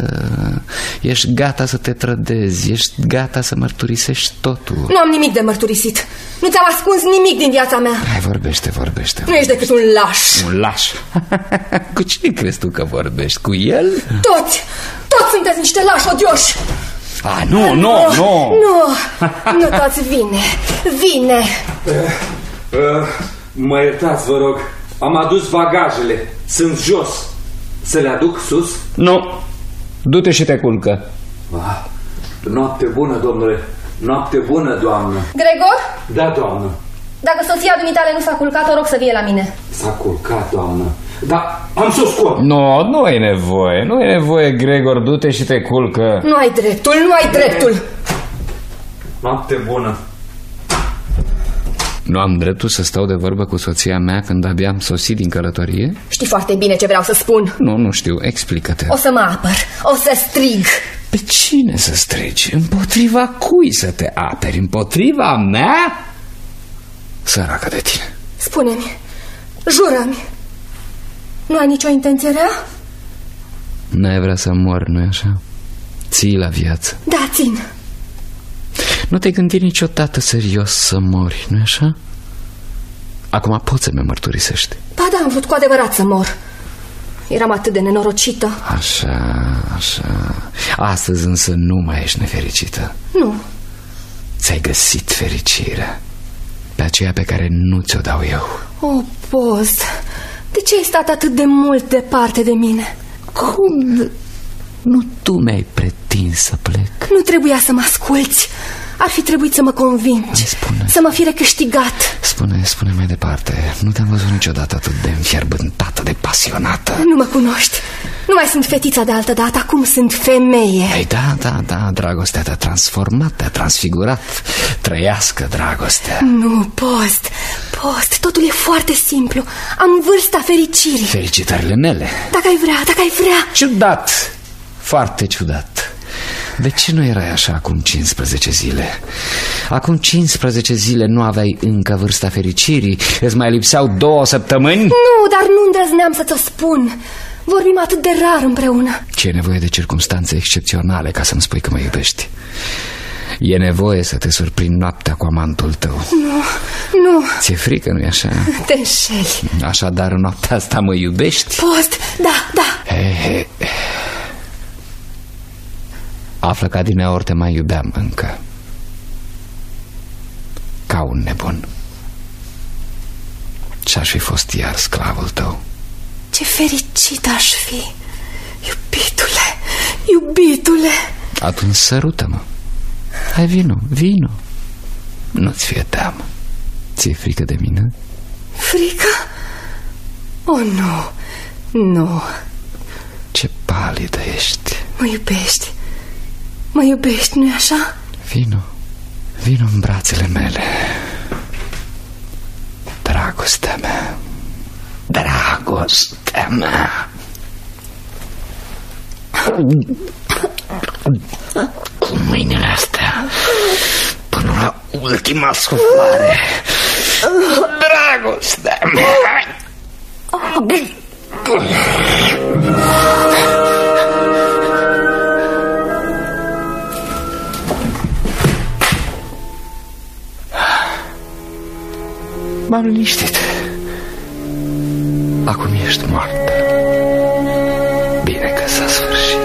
Ești gata să te trădezi. Ești gata să mărturisești totul. Nu am nimic de mărturisit. Nu ți-am ascuns nimic din viața mea. Hai, vorbește, vorbește, vorbește. Nu ești decât un laș. Un laș? Cu cine crezi tu că vorbești? Cu el? Toți, toți sunteți niște lași odioși. Ah, nu, nu, nu, nu. Nu, nu toți, vine, vine. uh, uh, Mă iertați, vă rog. Am adus bagajele, sunt jos. Să le aduc sus? Nu, du-te și te culcă. ah, Noapte bună, domnule. Noapte bună, doamnă. Gregor? Da, doamnă. Dacă soția dumitale nu s-a culcat, o rog să vie la mine. S-a culcat, doamnă. Dar am să o scot. Nu, nu e nevoie. Nu e nevoie, Gregor. Du-te și te culcă. Nu ai dreptul, nu ai dreptul. Noapte bună. Nu am dreptul să stau de vorbă cu soția mea când abia am sosit din călătorie? Știi foarte bine ce vreau să spun. Nu, nu știu, explică-te. O să mă apăr, o să strig. Pe cine să strigi? Împotriva cui să te aperi? Împotriva mea? Săracă de tine. Spune-mi, jură-mi, nu ai nicio intenție rea? N-ai vrea să mor, nu-i așa? Ții la viață. Da, țin. Nu te-ai gândit niciodată serios să mori, nu-i așa? Acum poți să-mi mărturisești. Ba da, am vrut cu adevărat să mor. Eram atât de nenorocită. Așa, așa. Astăzi însă nu mai ești nefericită. Nu. Ți-ai găsit fericirea, pe aceea pe care nu ți-o dau eu. O, Post, de ce ai stat atât de mult departe de mine? Cum? Nu tu mi-ai pretins să plec? Nu trebuia să mă asculți. Ar fi trebuit să mă convingi. Spune. Să mă fi recâștigat. Spune, spune mai departe. Nu te-am văzut niciodată atât de înfierbântată, de pasionată. Nu mă cunoști. Nu mai sunt fetița de altă dată, acum sunt femeie. Ei, da, da, da, dragostea te-a transformat, te-a transfigurat. Trăiască dragostea. Nu, Post, Post, totul e foarte simplu. Am vârsta fericirii. Felicitările mele. Dacă ai vrea, dacă ai vrea. Ciudat, foarte ciudat. De ce nu erai așa acum cincisprezece zile? Acum cincisprezece zile nu aveai încă vârsta fericirii? Îți mai lipseau două săptămâni? Nu, dar nu îndrăzneam să ți-o spun. Vorbim atât de rar împreună. Ce e nevoie de circumstanțe excepționale ca să-mi spui că mă iubești? E nevoie să te surprind noaptea cu amantul tău. Nu, nu. Ți-e frică, nu-i așa? Te înșeli. Așadar, în noaptea asta mă iubești? Post, da, da. He, he. Află că adineaori te mai iubeam încă. Ca un nebun. Și-aș fi fost iar sclavul tău. Ce fericit aș fi. Iubitule, iubitule. Atunci sărută-mă. Hai, vino, vino. Nu-ți fie teamă. Ți-e frică de mine? Frică? Oh, nu, nu. Ce palidă ești. Mă iubești. Mă iubești, nu-i așa? Vino, vino în brațele mele. Dragostea mea. Dragostea mea. Cu mâinile astea până la ultima suflare. Dragostea mea. M-am liniștit. Acum ești moartă. Bine că s-a sfârșit.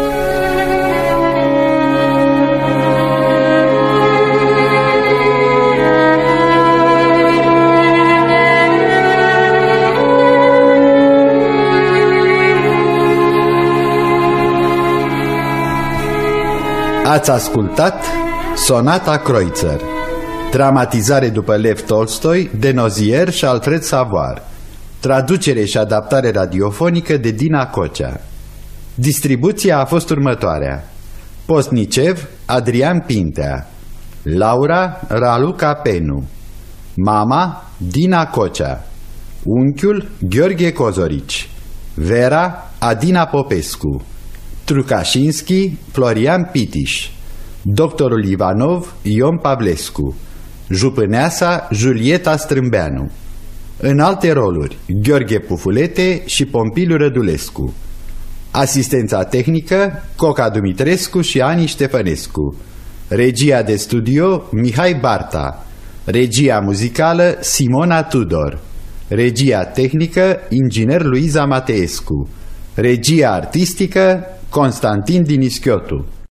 Ați ascultat Sonata Kreutzer, dramatizare după Lev Tolstoi de Nozier și Alfred Savoar, traducere și adaptare radiofonică de Dina Cocea. Distribuția a fost următoarea: Postnicev Adrian Pintea, Laura Raluca Penu, mama Dina Cocea, unchiul Gheorghe Cozorici, Vera Adina Popescu, Trucașinski Florian Pitiș, doctorul Ivanov Ion Pavlescu, jupâneasa Julieta Strâmbeanu. În alte roluri Gheorghe Pufulete și Pompiliu Rădulescu. Asistența tehnică Coca Dumitrescu și Ani Ștefănescu. Regia de studio Mihai Barta. Regia muzicală Simona Tudor. Regia tehnică inginer Luiza Mateescu. Regia artistică Constantin Dinischiotu.